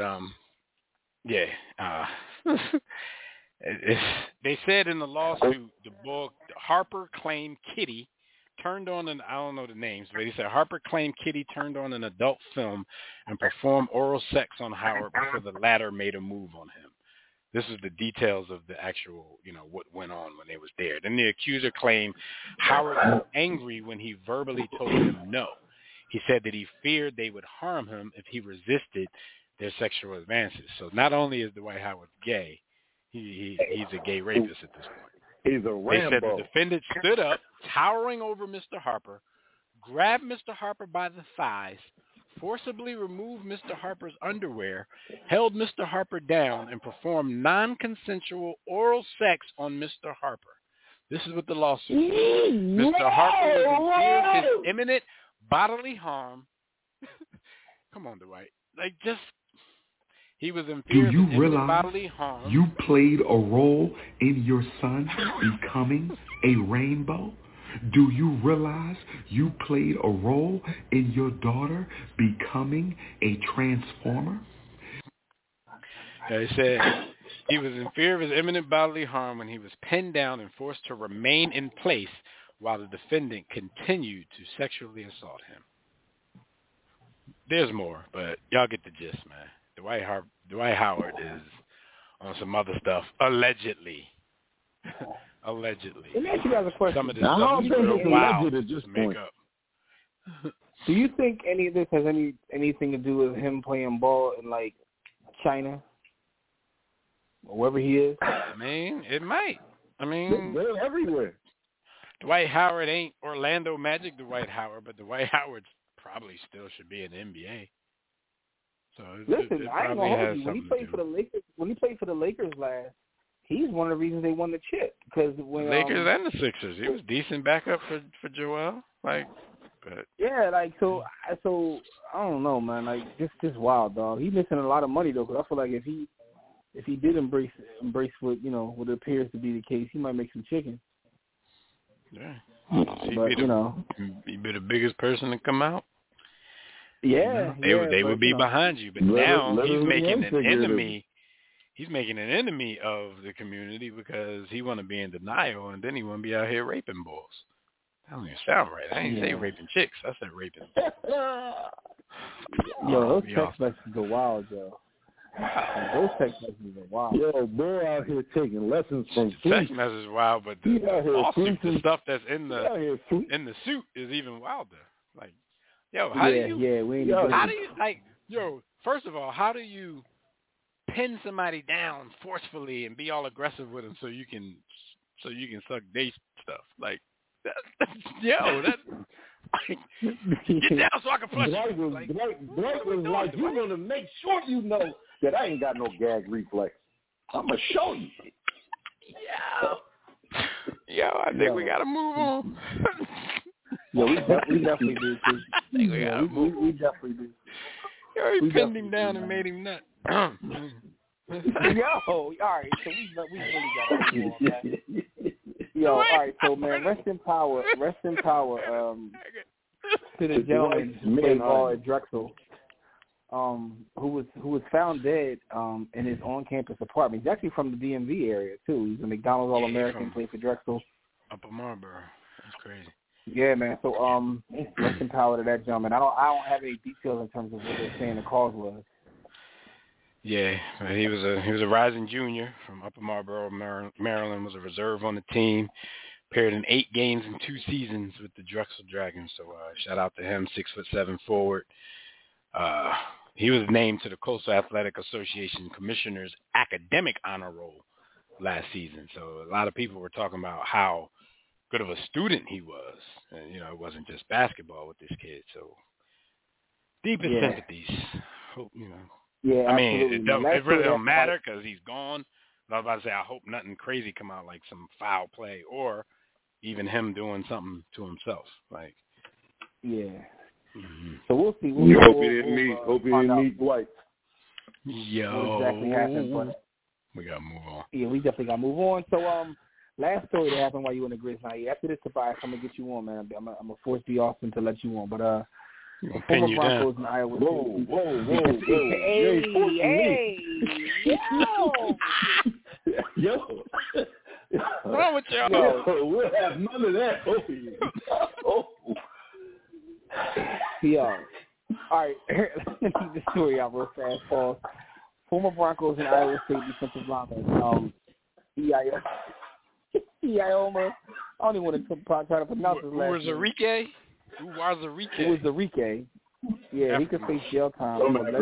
they said in the lawsuit, Harper claimed Kitty turned on I don't know the names, but he said Harper claimed Kitty turned on an adult film and performed oral sex on Howard before the latter made a move on him. This is the details of the actual, what went on when they was there. Then the accuser claimed Howard was angry when he verbally told him no. He said that he feared they would harm him if he resisted their sexual advances. So not only is Dwight Howard gay, he's a gay rapist at this point. He's a Rambo. They said the defendant stood up, towering over Mr. Harper, grabbed Mr. Harper by the thighs, forcibly removed Mr. Harper's underwear, held Mr. Harper down, and performed non-consensual oral sex on Mr. Harper. This is what the lawsuit says. Mr. Harper was in fear of his imminent bodily harm. Come on, Dwight. Like, just... He was in fear of his imminent bodily harm. You played a role in your son becoming a rainbow? Do you realize you played a role in your daughter becoming a transformer? He said he was in fear of his imminent bodily harm when he was pinned down and forced to remain in place while the defendant continued to sexually assault him. There's more, but y'all get the gist, man. Dwight Howard is on some other stuff, allegedly. Allegedly. Let me ask you guys a question. Some of this stuff is real wild to make up. Do you think any of this has anything to do with him playing ball in, like, China? Or wherever he is? I mean, it might. I mean, they're everywhere. Dwight Howard ain't Orlando Magic Dwight Howard, but Dwight Howard probably still should be in the NBA. So listen, I ain't gonna hold you. When he played for the Lakers last, he's one of the reasons they won the chip. Because when Lakers and the Sixers, he was decent backup for Joel. Like, but yeah, like so I don't know, man. Like just wild, dog. He's missing a lot of money though. Because I feel like if he did embrace what what appears to be the case, he might make some chicken. Yeah, but he'd be the biggest person to come out. Yeah, they would be behind you, but now he's making an enemy. He's making an enemy of the community because he want to be in denial, and then he want to be out here raping boys. That don't even sound right. I ain't say raping chicks. I said raping. Yo, those text messages are wild, yo. Those text messages are wild. Yo, they're out here taking lessons from text messages wild, but the lawsuit, the stuff that's in the suit is even wilder. Like, yo, how do you first of all, how do you pin somebody down forcefully and be all aggressive with them so you can suck their stuff? Like, get down so I can flush you. Dwight was like, you're going to make sure you know that I ain't got no gag reflex. I'm going to show you. Yo, I think we got to move on. Yeah, we definitely do. We definitely do. Yo, he pinned him down and made him nut. Yo, all right, so we really got to move on, man. Yo, all right, so man, rest in power to the gentleman who played ball at Drexel, who was found dead in his on-campus apartment. He's actually from the DMV area too. He's a McDonald's All-American, played for Drexel. Upper Marlboro. That's crazy. Yeah, man. So rest in power to that gentleman. I don't have any details in terms of what they're saying the cause was. Yeah, he was a rising junior from Upper Marlboro, Maryland. Was a reserve on the team. Appeared in 8 games in 2 seasons with the Drexel Dragons. So shout out to him, 6'7" forward. He was named to the Coastal Athletic Association Commissioner's Academic Honor Roll last season. So a lot of people were talking about how good of a student he was. And, it wasn't just basketball with this kid. So deepest sympathies. Hope, Yeah, I mean, absolutely. it really don't matter because he's gone. I was about to say, I hope nothing crazy come out like some foul play or even him doing something to himself. Like, yeah. Mm-hmm. So we'll see. Hope he didn't meet Dwight. Yo, what exactly happened, but we gotta move on. Yeah, we definitely gotta move on. So last story that happened while you were in the Grizz night. After this, Tobias, I'm gonna get you on, man. I'm gonna force B. Austin to let you on, but former Broncos in Iowa. Whoa. Hey, yo. What's wrong with y'all? Yo, we'll have none of that over here. Yo. All right, let me keep the story out real fast, Paul. Former Broncos and Iowa State defensive lineman, Ioma. I don't even want to try to pronounce his last name. Uwazurike. Yeah, he could face jail time.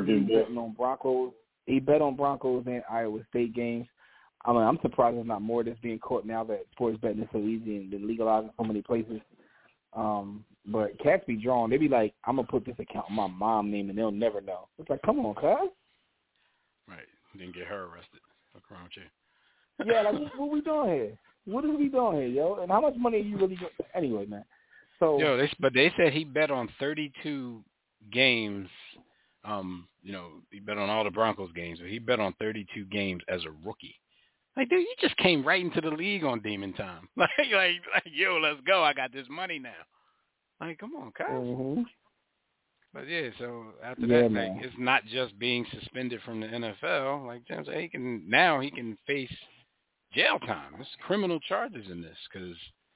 He bet on Broncos and Iowa State games. I mean, I'm surprised there's not more that's being caught now that sports betting is so easy and been legalized in so many places. But cats be drawn. They be like, I'm going to put this account on my mom's name, and they'll never know. It's like, come on, cuz. Right. Didn't get her arrested. What's wrong with you? Yeah, like, what we doing here? What are we doing here, yo? And how much money are you really going to... Anyway, man. So, but they said he bet on 32 games. He bet on all the Broncos games, but he bet on 32 games as a rookie. Like, dude, you just came right into the league on Demon Time. Like, yo, let's go. I got this money now. Like, come on, cuz. Mm-hmm. But yeah, so after that, like, it's not just being suspended from the NFL. Like Jim said, he can face jail time. There's criminal charges in this because,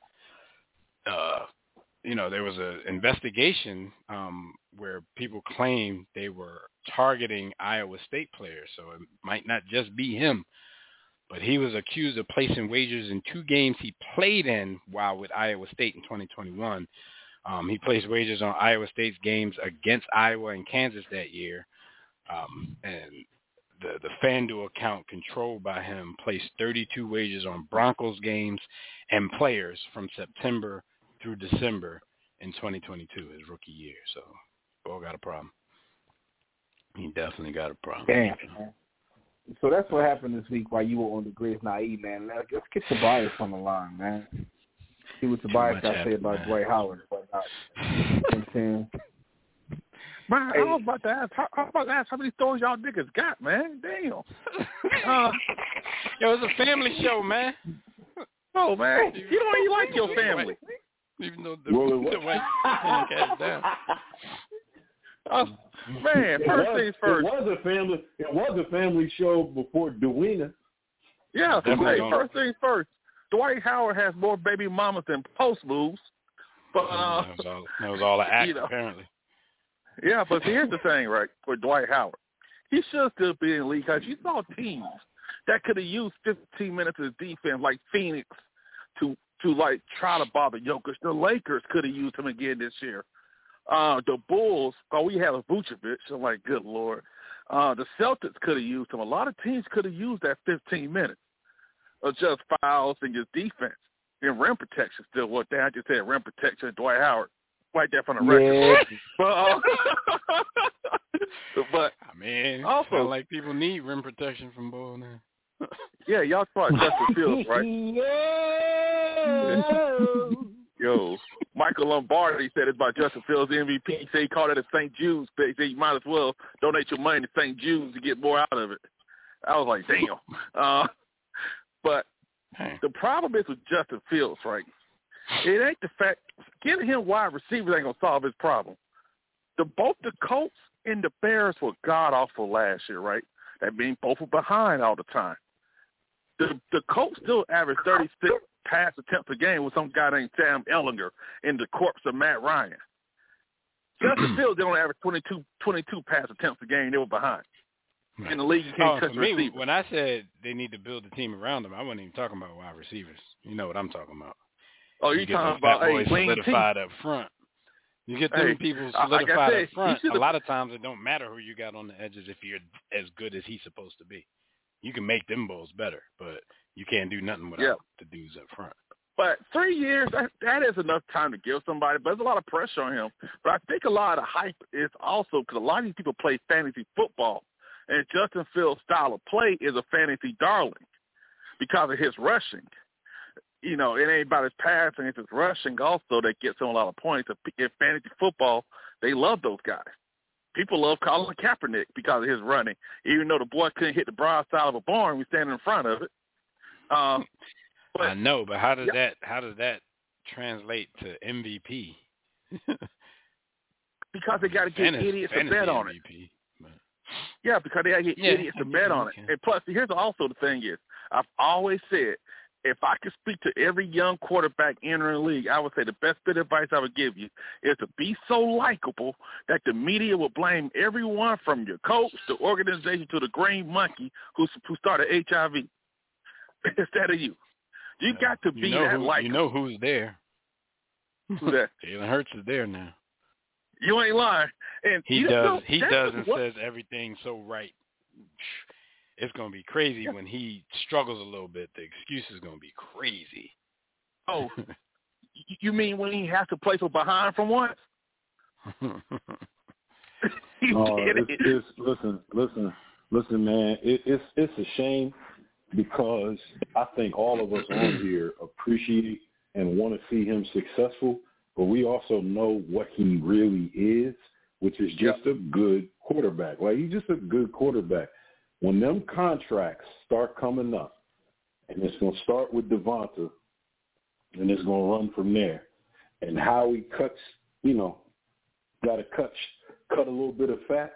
there was an investigation where people claimed they were targeting Iowa State players. So it might not just be him, but he was accused of placing wagers in 2 games he played in while with Iowa State in 2021. He placed wagers on Iowa State's games against Iowa and Kansas that year. And the FanDuel account controlled by him placed 32 wagers on Broncos games and players from September through December in 2022, his rookie year. So, Bo got a problem. He definitely got a problem. Damn. So that's what happened this week while you were on the Greatest Naive, man. Let's get Tobias on the line, man. See what Tobias got to say about Dwight Howard and whatnot. You know what I'm saying? Man, I was about to ask how many stories y'all niggas got, man. Damn. It was a family show, man. Oh, man. You don't even like your family. Even though the white cat down. Man, first things first. It was a family show before Dewena. Yeah, first things first. Dwight Howard has more baby mamas than Post moves. But that was all an act, apparently. Yeah, but here's the thing, right, for Dwight Howard. He should still be in the league because you saw teams that could have used 15 minutes of defense like Phoenix to like try to bother Jokic. The Lakers could have used him again this year. The Bulls, we had a Vucevic. I'm like, good Lord. The Celtics could have used him. A lot of teams could have used that 15 minutes of just fouls and just defense. And rim protection still what they just said, rim protection, Dwight Howard. Right there from the record. But I mean, also, like people need rim protection from Bull now. Yeah, y'all thought Justin Fields, right? Yo, Michael Lombardi said it's about Justin Fields, the MVP. He said he called it a St. Jude's. He said you might as well donate your money to St. Jude's to get more out of it. I was like, damn. But the problem is with Justin Fields, right? It ain't the fact getting him wide receivers ain't gonna solve his problem. Both the Colts and the Bears were god awful last year, right? That means both were behind all the time. The Colts still averaged 36 pass attempts a game with some guy named Sam Ehlinger in the corpse of Matt Ryan. Justin Fields, they only averaged 22 pass attempts a game. They were behind. Right. In the league, you can't touch receivers. When I said they need to build a team around them, I wasn't even talking about wide receivers. You know what I'm talking about. Oh, you're talking about boys solidified up front. You get them people solidified up front. A lot of times it don't matter who you got on the edges if you're as good as he's supposed to be. You can make them bulls better, but you can't do nothing without the dudes up front. But 3 years, that is enough time to give somebody. But there's a lot of pressure on him. But I think a lot of the hype is also because a lot of these people play fantasy football, and Justin Fields' style of play is a fantasy darling because of his rushing. You know, it ain't about his passing, it's his rushing also that gets him a lot of points. In fantasy football, they love those guys. People love Colin Kaepernick because of his running, even though the boy couldn't hit the broad side of a barn, we standing in front of it. I know, but how does that translate to MVP? Because they got to get idiots to bet on it. Yeah, because they got to get idiots to bet on it. And plus, here's also the thing is, I've always said, if I could speak to every young quarterback entering the league, I would say the best bit of advice I would give you is to be so likable that the media will blame everyone from your coach, the organization, to the green monkey who started HIV instead of you. You got to be that likable. You know who's there. Who's that? Jalen Hurts is there now. You ain't lying. And he does and says everything so right. It's going to be crazy when he struggles a little bit. The excuse is going to be crazy. Oh, You mean when he has to play from behind from once? Listen, man. It's a shame because I think all of us on here appreciate and want to see him successful, but we also know what he really is, which is just a good quarterback. Like, he's just a good quarterback. When them contracts start coming up, and it's going to start with Devonta, and it's going to run from there, and how he cuts, got to cut a little bit of fat,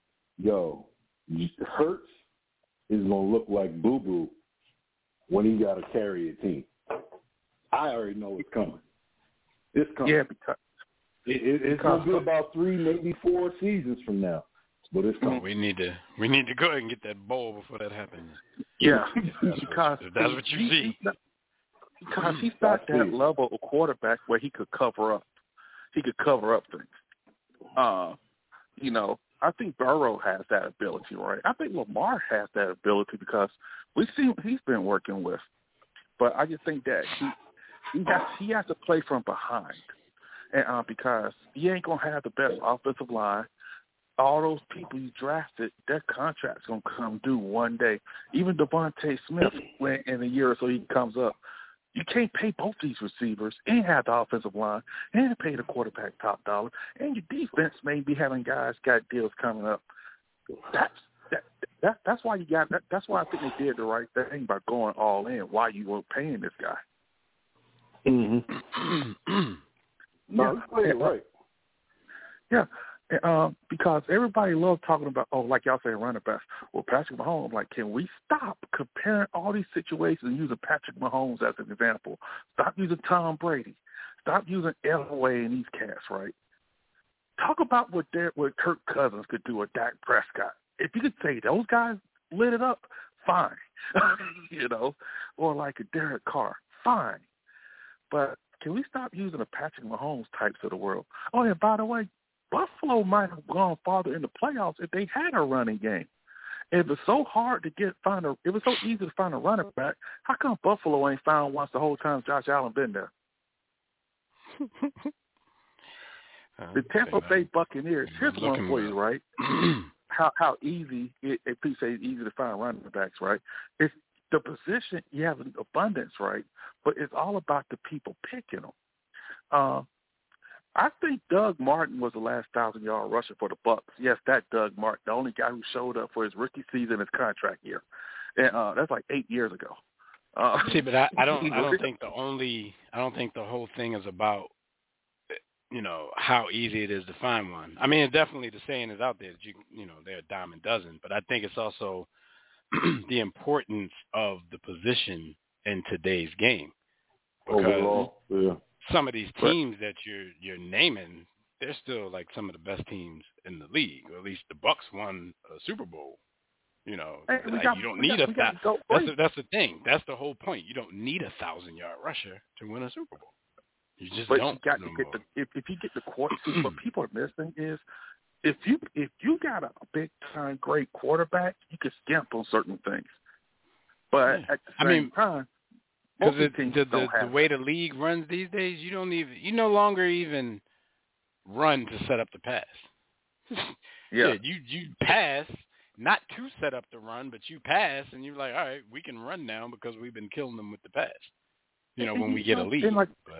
Hurts is going to look like Boo-Boo when he got to carry a team. I already know it's coming. It's coming. Yeah, because it's going to be about 3, maybe 4 seasons from now. But it's coming. We need to go ahead and get that bowl before that happens. Yeah, because that's what you see. Because he's not that level of quarterback where he could cover up. He could cover up things. I think Burrow has that ability, right? I think Lamar has that ability because we've seen what he's been working with. But I just think that he has to play from behind, and because he ain't gonna have the best offensive line. All those people you drafted, their contract's gonna come due one day. Even Devontae Smith, when in a year or so he comes up, you can't pay both these receivers and have the offensive line and pay the quarterback top dollar, and your defense may be having guys got deals coming up. That's why you got. That's why I think they did the right thing by going all in. Why you weren't paying this guy? Mm-hmm. No, he's playing right. Yeah. Because everybody loves talking about, like y'all say, running backs. Well, Patrick Mahomes, like, can we stop comparing all these situations and using Patrick Mahomes as an example? Stop using Tom Brady. Stop using Elway and these cats, right? Talk about what Kirk Cousins could do or Dak Prescott. If you could say those guys lit it up, fine. Or like a Derek Carr, fine. But can we stop using the Patrick Mahomes types of the world? Oh, and by the way, Buffalo might have gone farther in the playoffs if they had a running game. If it's so hard to if it's so easy to find a running back, how come Buffalo ain't found once the whole time Josh Allen been there? The Tampa Bay Buccaneers. Here's one for you, right? How easy if you say it's easy to find running backs, right? It's the position you have an abundance, right? But it's all about the people picking them. I think Doug Martin was the last 1,000-yard rusher for the Bucs. Yes, that Doug Martin, the only guy who showed up for his rookie season, his contract year, and that's like 8 years ago. See, but I don't think the whole thing is about how easy it is to find one. I mean, definitely the saying is out there that they're a dime a dozen, but I think it's also the importance of the position in today's game. Because overall, yeah. Some of these teams that you're naming, they're still like some of the best teams in the league. Or at least the Bucs won a Super Bowl. You don't need that's the thing. That's the whole point. You don't need 1,000-yard rusher to win a Super Bowl. You just don't. You got to get if you get the quarterback. What people are missing is if you got a big time great quarterback, you can skimp on certain things. But at the same time. Because the way the league runs these days, you no longer even run to set up the pass. Yeah. You pass, not to set up the run, but you pass, and you're like, all right, we can run now because we've been killing them with the pass. When we get a lead.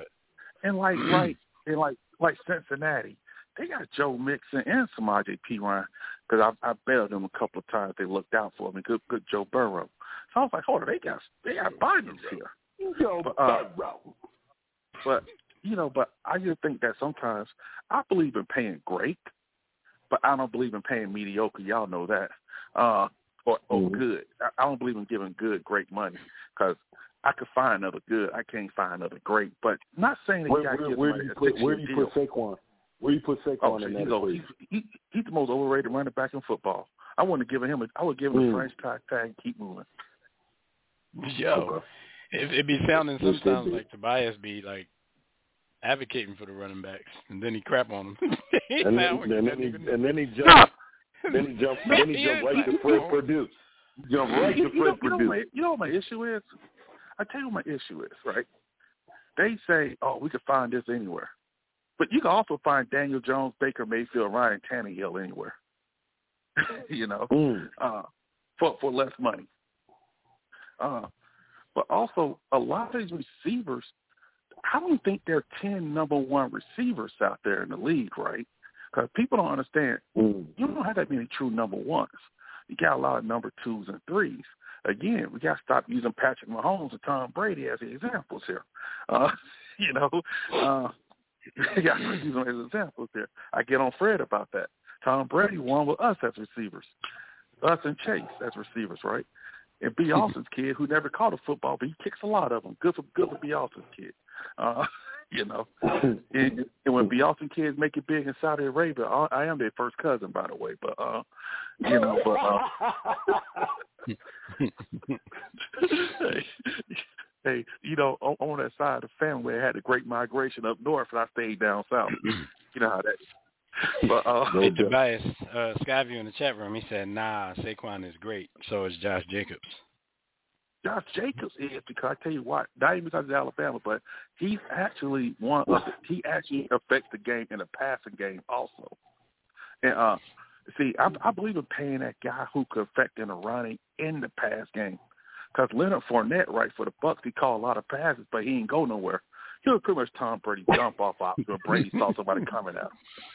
Like Cincinnati, they got Joe Mixon and Samaje Perine because I bailed them a couple of times. They looked out for me. Good Joe Burrow. So I was like, hold on, they got Bidens here. But I just think that sometimes I believe in paying great, but I don't believe in paying mediocre. Y'all know that. Or good. I don't believe in giving good great money because I could find another good. I can't find another great. But not saying that you got to give where do you put Saquon? Where do you put Saquon in that equation? He's the most overrated running back in football. I would give him a French tag and keep moving. Yo, it'd be sounding sometimes like Tobias be like advocating for the running backs, and then he crap on them. and then he jump right to Fred Purdue. You know what my issue is? I tell you what my issue is, right? they say, oh, we could find this anywhere. But you can also find Daniel Jones, Baker Mayfield, Ryan Tannehill anywhere, for less money. But also, a lot of these receivers, I don't think there are 10 number one receivers out there in the league, right? Because people don't understand, you don't have that many true number ones. You got a lot of number twos and threes. Again, we got to stop using Patrick Mahomes and Tom Brady as examples here. We got to use them as examples here. I get on Fred about that. Tom Brady won with us as receivers, us and Chase as receivers, right? And B. Austin's kid, who never caught a football, but he kicks a lot of them. Good for B. Austin's kid. And when B. Austin kids make it big in Saudi Arabia, I am their first cousin, by the way. But hey, on that side of the family, I had a great migration up north, and I stayed down south. You know how that is. But hey, Tobias, Skyview in the chat room, he said, nah, Saquon is great. So is Josh Jacobs. Josh Jacobs is, because I tell you what, not even because of Alabama, but he's actually he actually affects the game in the passing game also. And see, I believe in paying that guy who could affect in the running in the pass game. Because Leonard Fournette, right, for the Bucs, he caught a lot of passes, but he ain't go nowhere. He was pretty much Tom Brady jump off option when Brady saw somebody coming out.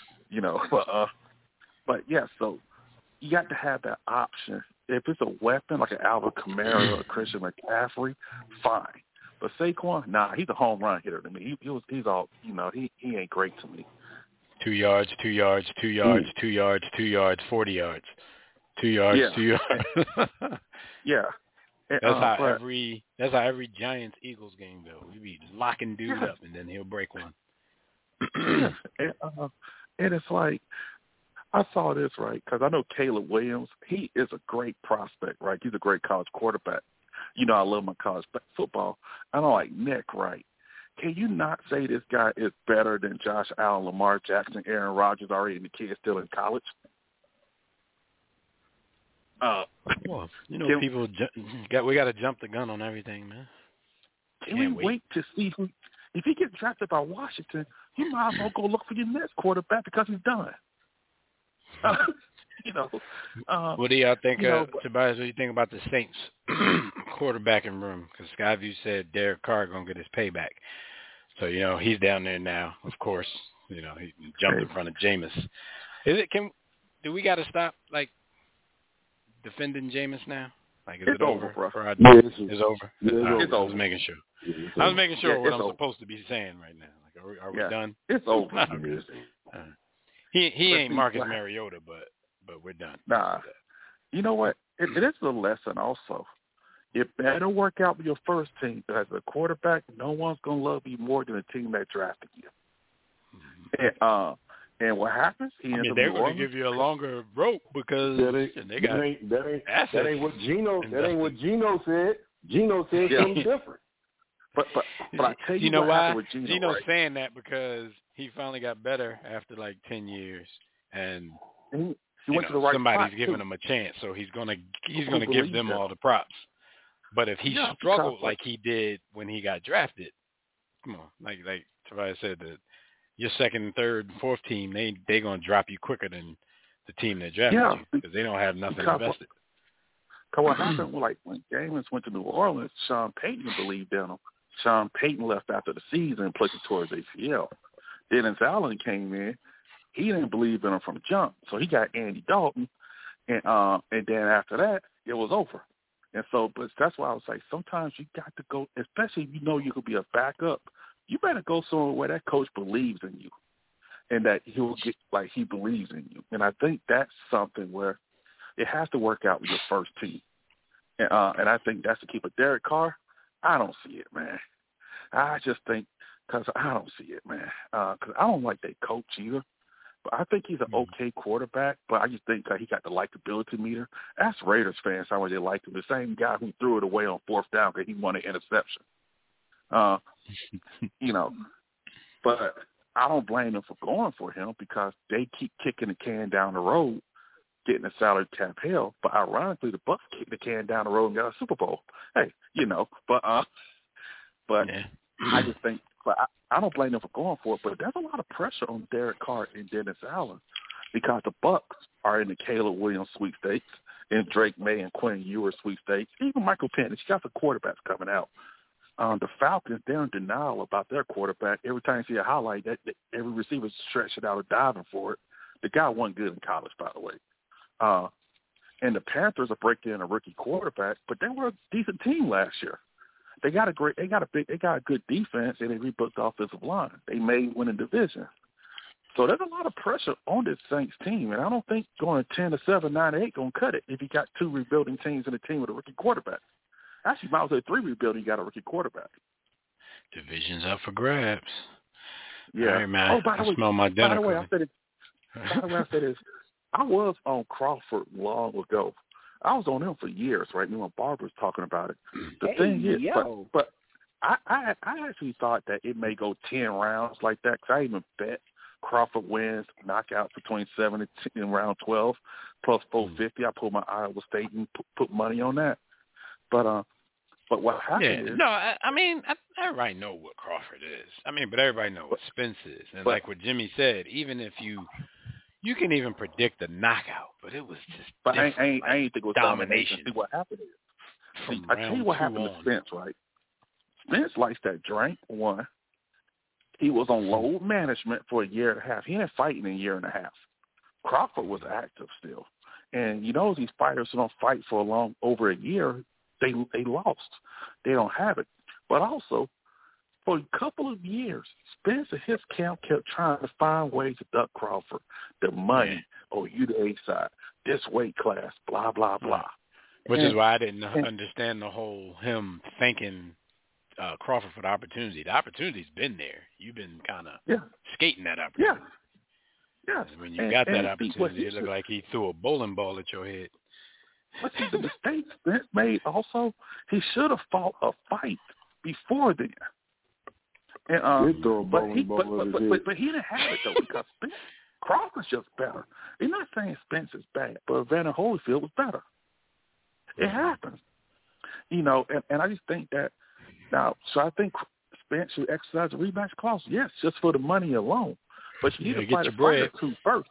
But yeah, so you got to have that option. If it's a weapon like an Alvin Kamara or a Christian McCaffrey, fine. But Saquon, nah, he's a home run hitter to me. He's all, he ain't great to me. 2 yards, 2 yards, 2 yards, 2 yards, 2 yards, 40 yards. 2 yards, 2 yards. Yeah. That's how every Giants Eagles game goes. We be locking dude up, and then he'll break one. And it's like, I saw this, right, because I know Caleb Williams. He is a great prospect, right? He's a great college quarterback. I love my college football. I don't like Nick, right? Can you not say this guy is better than Josh Allen, Lamar Jackson, Aaron Rodgers already, and the kid's still in college? Well, people we got to jump the gun on everything, man. Can we wait to see who? If he gets drafted by Washington, you might as well go look for your next quarterback because he's done. What do y'all think, Tobias? What do you think about the Saints quarterbacking room? Because Skyview said Derek Carr gonna get his payback. So he's down there now. Of course, he jumped in front of Jameis. Do we got to stop defending Jameis now? Is it over? Bro. It's over. It's over. I was making sure. I was making sure what I'm supposed to be saying right now. Are we done? It's over. He ain't Marcus Mariota, but we're done. Nah. You know what? It is a lesson also. It better work out with your first team. As a quarterback, no one's going to love you more than the team that drafted you. Mm-hmm. And what happens? They're going to give you a longer rope because they got assets. That ain't what Geno said. Geno said something different. But I tell you, what why? Happened with Geno, Geno's saying that because he finally got better after 10 years, and he went to the right somebody's giving him a chance, so he's gonna give them all the props. But if he struggled like he did when he got drafted, come on, like Tobias said, that your second, third, and fourth team, they gonna drop you quicker than the team that drafted you because they don't have nothing invested. Because what happened, when Jameis went to New Orleans, Sean Payton believed in him. Sean Payton left after the season and played towards ACL. Dennis Allen came in. He didn't believe in him from jump, so he got Andy Dalton, and then after that, it was over. And so, but that's why I was like, sometimes you got to go, especially if you know you could be a backup. You better go somewhere where that coach believes in you, and that he'll get he believes in you. And I think that's something where it has to work out with your first team. And I think that's to keep a Derek Carr. I don't see it, man. I just think because I don't see it, man. Because I don't like that coach either. But I think he's an okay quarterback. But I just think he got the likability meter. Ask Raiders fans how much they liked him. The same guy who threw it away on fourth down because he won an interception. But I don't blame them for going for him because they keep kicking the can down the road, getting a salary cap hell. But ironically, the Bucs kicked the can down the road and got a Super Bowl. Hey, but I just think, but I don't blame them for going for it, but there's a lot of pressure on Derek Carr and Dennis Allen because the Bucks are in the Caleb Williams sweepstakes and Drake May and Quinn Ewers sweepstakes. Even Michael Penix, you got the quarterbacks coming out. The Falcons, they're in denial about their quarterback. Every time you see a highlight, that every receiver stretched it out or diving for it. The guy wasn't good in college, by the way. And the Panthers are breaking in a rookie quarterback, but they were a decent team last year. They got a good defense, and they rebuilt the offensive line. They may win a division. So there's a lot of pressure on this Saints team, and I don't think going 10-7, 9-8 going to cut it if you got 2 rebuilding teams and a team with a rookie quarterback. Actually, might as well say 3 rebuilding, you got a rookie quarterback. Division's up for grabs. Yeah. All right, man. Oh, by the way, smell my dinner. By the way, I said this. I was on Crawford long ago. I was on him for years, right? Me and my barber was talking about it. The thing is, but I actually thought that it may go 10 rounds like that because I even bet Crawford wins knockouts between 7 and 10 in round 12 plus 450. I pulled my Iowa State and put money on that. But what happened is... No, I mean, everybody know what Crawford is. I mean, but everybody know what Spence is. And like what Jimmy said, even if you can even predict the knockout, but it was just But I ain't think it was domination. See, what happened is... I tell you what happened to Spence, right? Spence likes that drink, one. He was on load management for a year and a half. He ain't fighting in a year and a half. Crawford was active still. And you know these fighters who don't fight for over a year, they lost. They don't have it. But also, for a couple of years, Spence and his camp kept trying to find ways to duck Crawford. The money, you the A side, this weight class, blah, blah, blah. Which is why I didn't understand the whole him thanking Crawford for the opportunity. The opportunity's been there. You've been kind of skating that opportunity. Yeah. When you got that opportunity, it looked like he threw a bowling ball at your head. But see, the mistake Spence made also, he should have fought a fight before then. And, but he didn't have it, though, because Crawford's just better. He's not saying Spence is bad, but Evander Holyfield was better. It happens. You know, and I just think that now, so I think Spence should exercise a rematch clause, yes, just for the money alone. But you need to fight a fighter too first.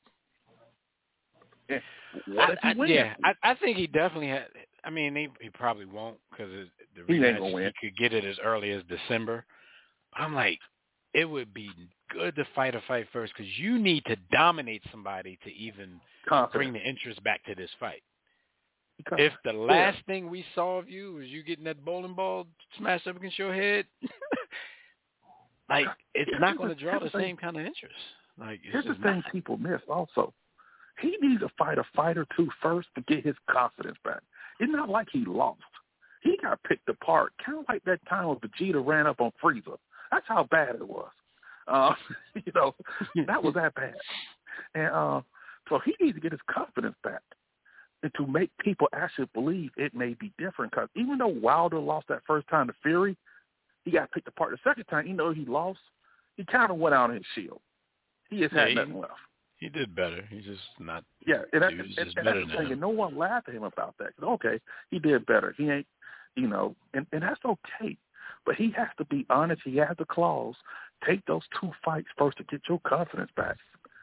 I think he definitely had. I mean, he probably won't because the rematch he could get it as early as December. I'm like, it would be good to fight a fight first because you need to dominate somebody to even bring the interest back to this fight. If the last thing we saw of you was you getting that bowling ball smashed up against your head, like it's not going to draw the same kind of interest. Like here's the thing people miss also. He needs to fight a fight or two first to get his confidence back. It's not like he lost. He got picked apart, kind of like that time when Vegeta ran up on Frieza. That's how bad it was. You know, that was that bad. And so he needs to get his confidence back and to make people actually believe it may be different. Because even though Wilder lost that first time to Fury, he got picked apart the second time. Even though he lost, he kind of went out in his shield. He just had nothing left. He did better. He's just not. Yeah, and that's the thing. And no one laughed at him about that. Okay, he did better. He ain't, you know, and that's okay. But he has to be honest. He has the clause. Take those 2 fights first to get your confidence back.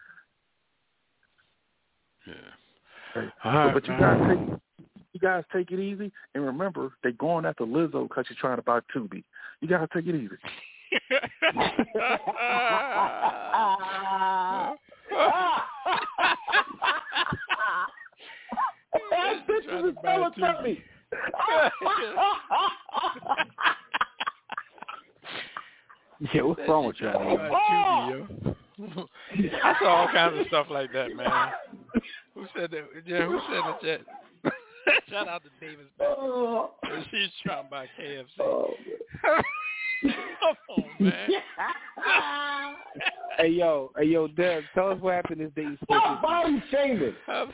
Yeah. Right. Right, but you guys take it easy. And remember, they're going after Lizzo because she's trying to buy Tubi. You got to take it easy. That bitch was a fellow me. Yeah, what's wrong with you? I saw all kinds of stuff like that, man. Who said that? Yeah, who said that? Chat? Shout out to Davis. She's trying to buy KFC. Come on, man. Hey, yo, Dev, tell us what happened this day. Stop body shaming.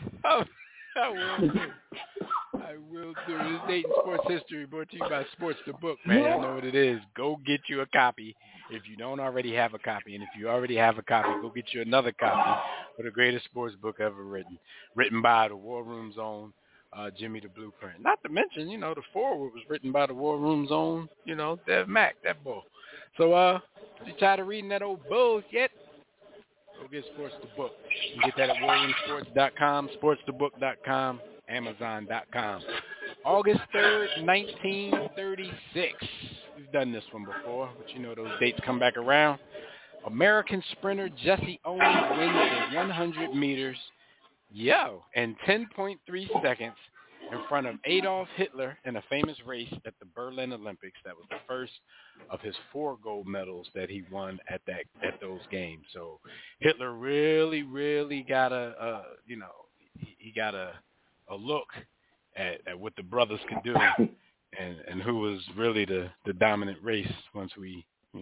I will do. This Dayton Sports History brought to you by Sports the Book, man. I know what it is. Go get you a copy if you don't already have a copy. And if you already have a copy, go get you another copy for the greatest sports book ever written. Written by the War Room's own Jimmy the Blueprint. Not to mention, the foreword was written by the War Room's own, Dev Mack, that bull. So, if you tired of reading that old bullshit, go get Sports the Book. You can get that at warroomsports.com, sportsthebook.com, amazon.com. August 3rd, 1936. We've done this one before, but those dates come back around. American sprinter Jesse Owens wins the 100 meters, in 10.3 seconds in front of Adolf Hitler in a famous race at the Berlin Olympics. That was the first of his 4 gold medals that he won at those games. So Hitler really, really got he got a look at what the brothers could do and who was really the dominant race once we,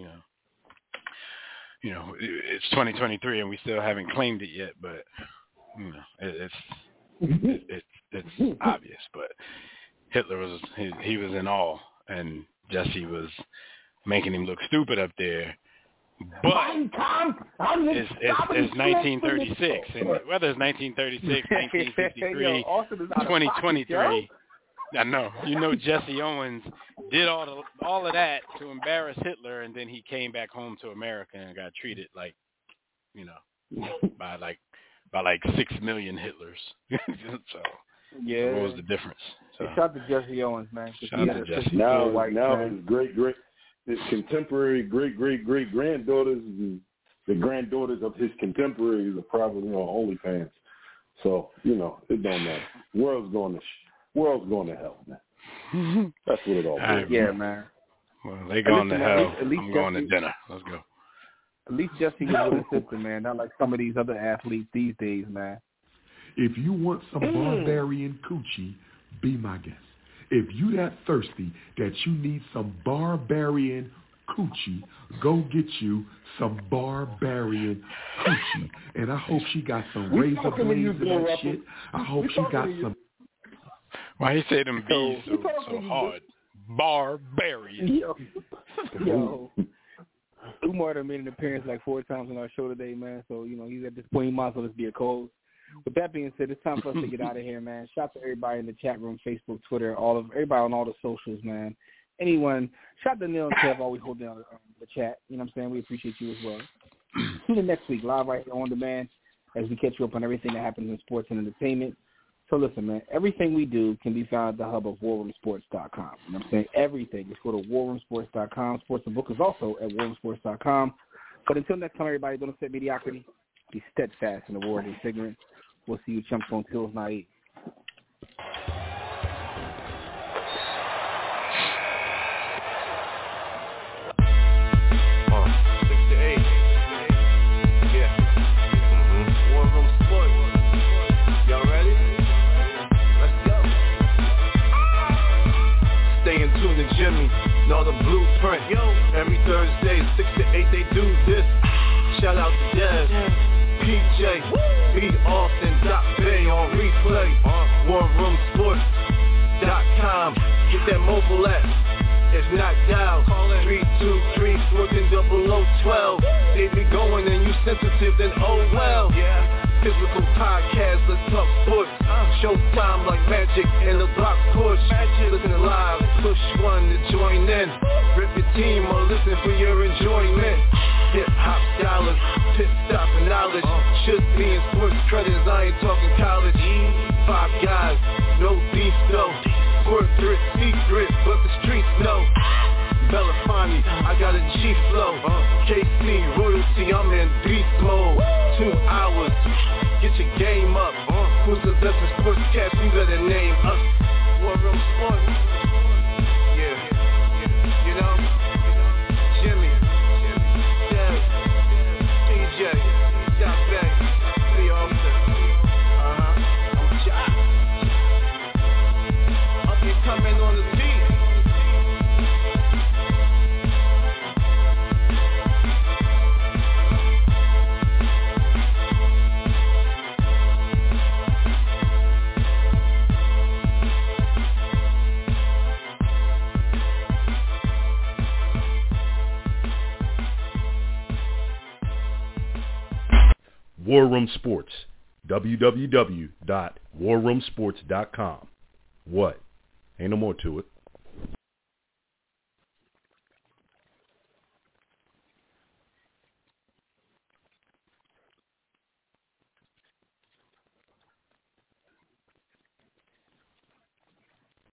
it's 2023 and we still haven't claimed it yet, but it's obvious. But Hitler he was in awe, and Jesse was making him look stupid up there. But it's 1936, and whether it's 1936, 1953, 2023. I know. Jesse Owens did all of that to embarrass Hitler, and then he came back home to America and got treated like, by like 6 million Hitlers. So yeah, what was the difference? So, shout out to Jesse Owens, man. Shout out to Jesse. Now his contemporary great granddaughters, the granddaughters of his contemporaries are probably on OnlyFans. So it don't matter. World's going to hell, man. That's what it all is. Yeah, man. Well, they going to hell. I'm going to dinner. Let's go. At least Jesse was with a sister, man. Not like some of these other athletes these days, man. If you want some barbarian coochie, be my guest. If you that thirsty that you need some barbarian coochie, go get you some barbarian coochie. And I hope she got some razor blades and that shit. I hope she got some. Why he say them B's so hard? Barbarian. Yo. Umar made an appearance like 4 times on our show today, man. So, he's at this point, he might as well just be a co-host. With that being said, it's time for us to get out of here, man. Shout out to everybody in the chat room, Facebook, Twitter, everybody on all the socials, man. Anyone, shout out to Neil and Kev, always holding down the chat. You know what I'm saying? We appreciate you as well. Tune in next week, live right here on demand, as we catch you up on everything that happens in sports and entertainment. So listen, man, everything we do can be found at the hub of warroomsports.com. You know what I'm saying? Everything. Just go to warroomsports.com. Sports and Book is also at warroomsports.com. But until next time, everybody, don't accept mediocrity. Be steadfast in the war against ignorance. We'll see you chumps on Tills Night. Jimmy, know the blueprint. Every Thursday, 6 to 8, they do this. Shout out to Dev, PJ, B. Austin, Bay on replay. warroomsports.com. Get that mobile app. If not, dial 323-140012. They be going and you sensitive, then oh well. Physical podcast, let's talk sports. Showtime like magic in the block push. Listen live, push 1 to join in. Rip your team or listen for your enjoyment. Hip-hop scholars, pit stop and knowledge. Should be in sports credits, I ain't talking college. 5 guys, no beef though. Corporate secret, but the streets know. Belafonte, I got a G flow. KC, royalty, I'm in beast mode. 2 hours, get your game up. Who's the best in sportscast? You better name us. War Room Sports. Yeah, you know, Jimmy, Dev, PJ, Shot Bay, B. Austin. I'm shot. Up and coming on the beat. War Room Sports, www.warroomsports.com. What? Ain't no more to it.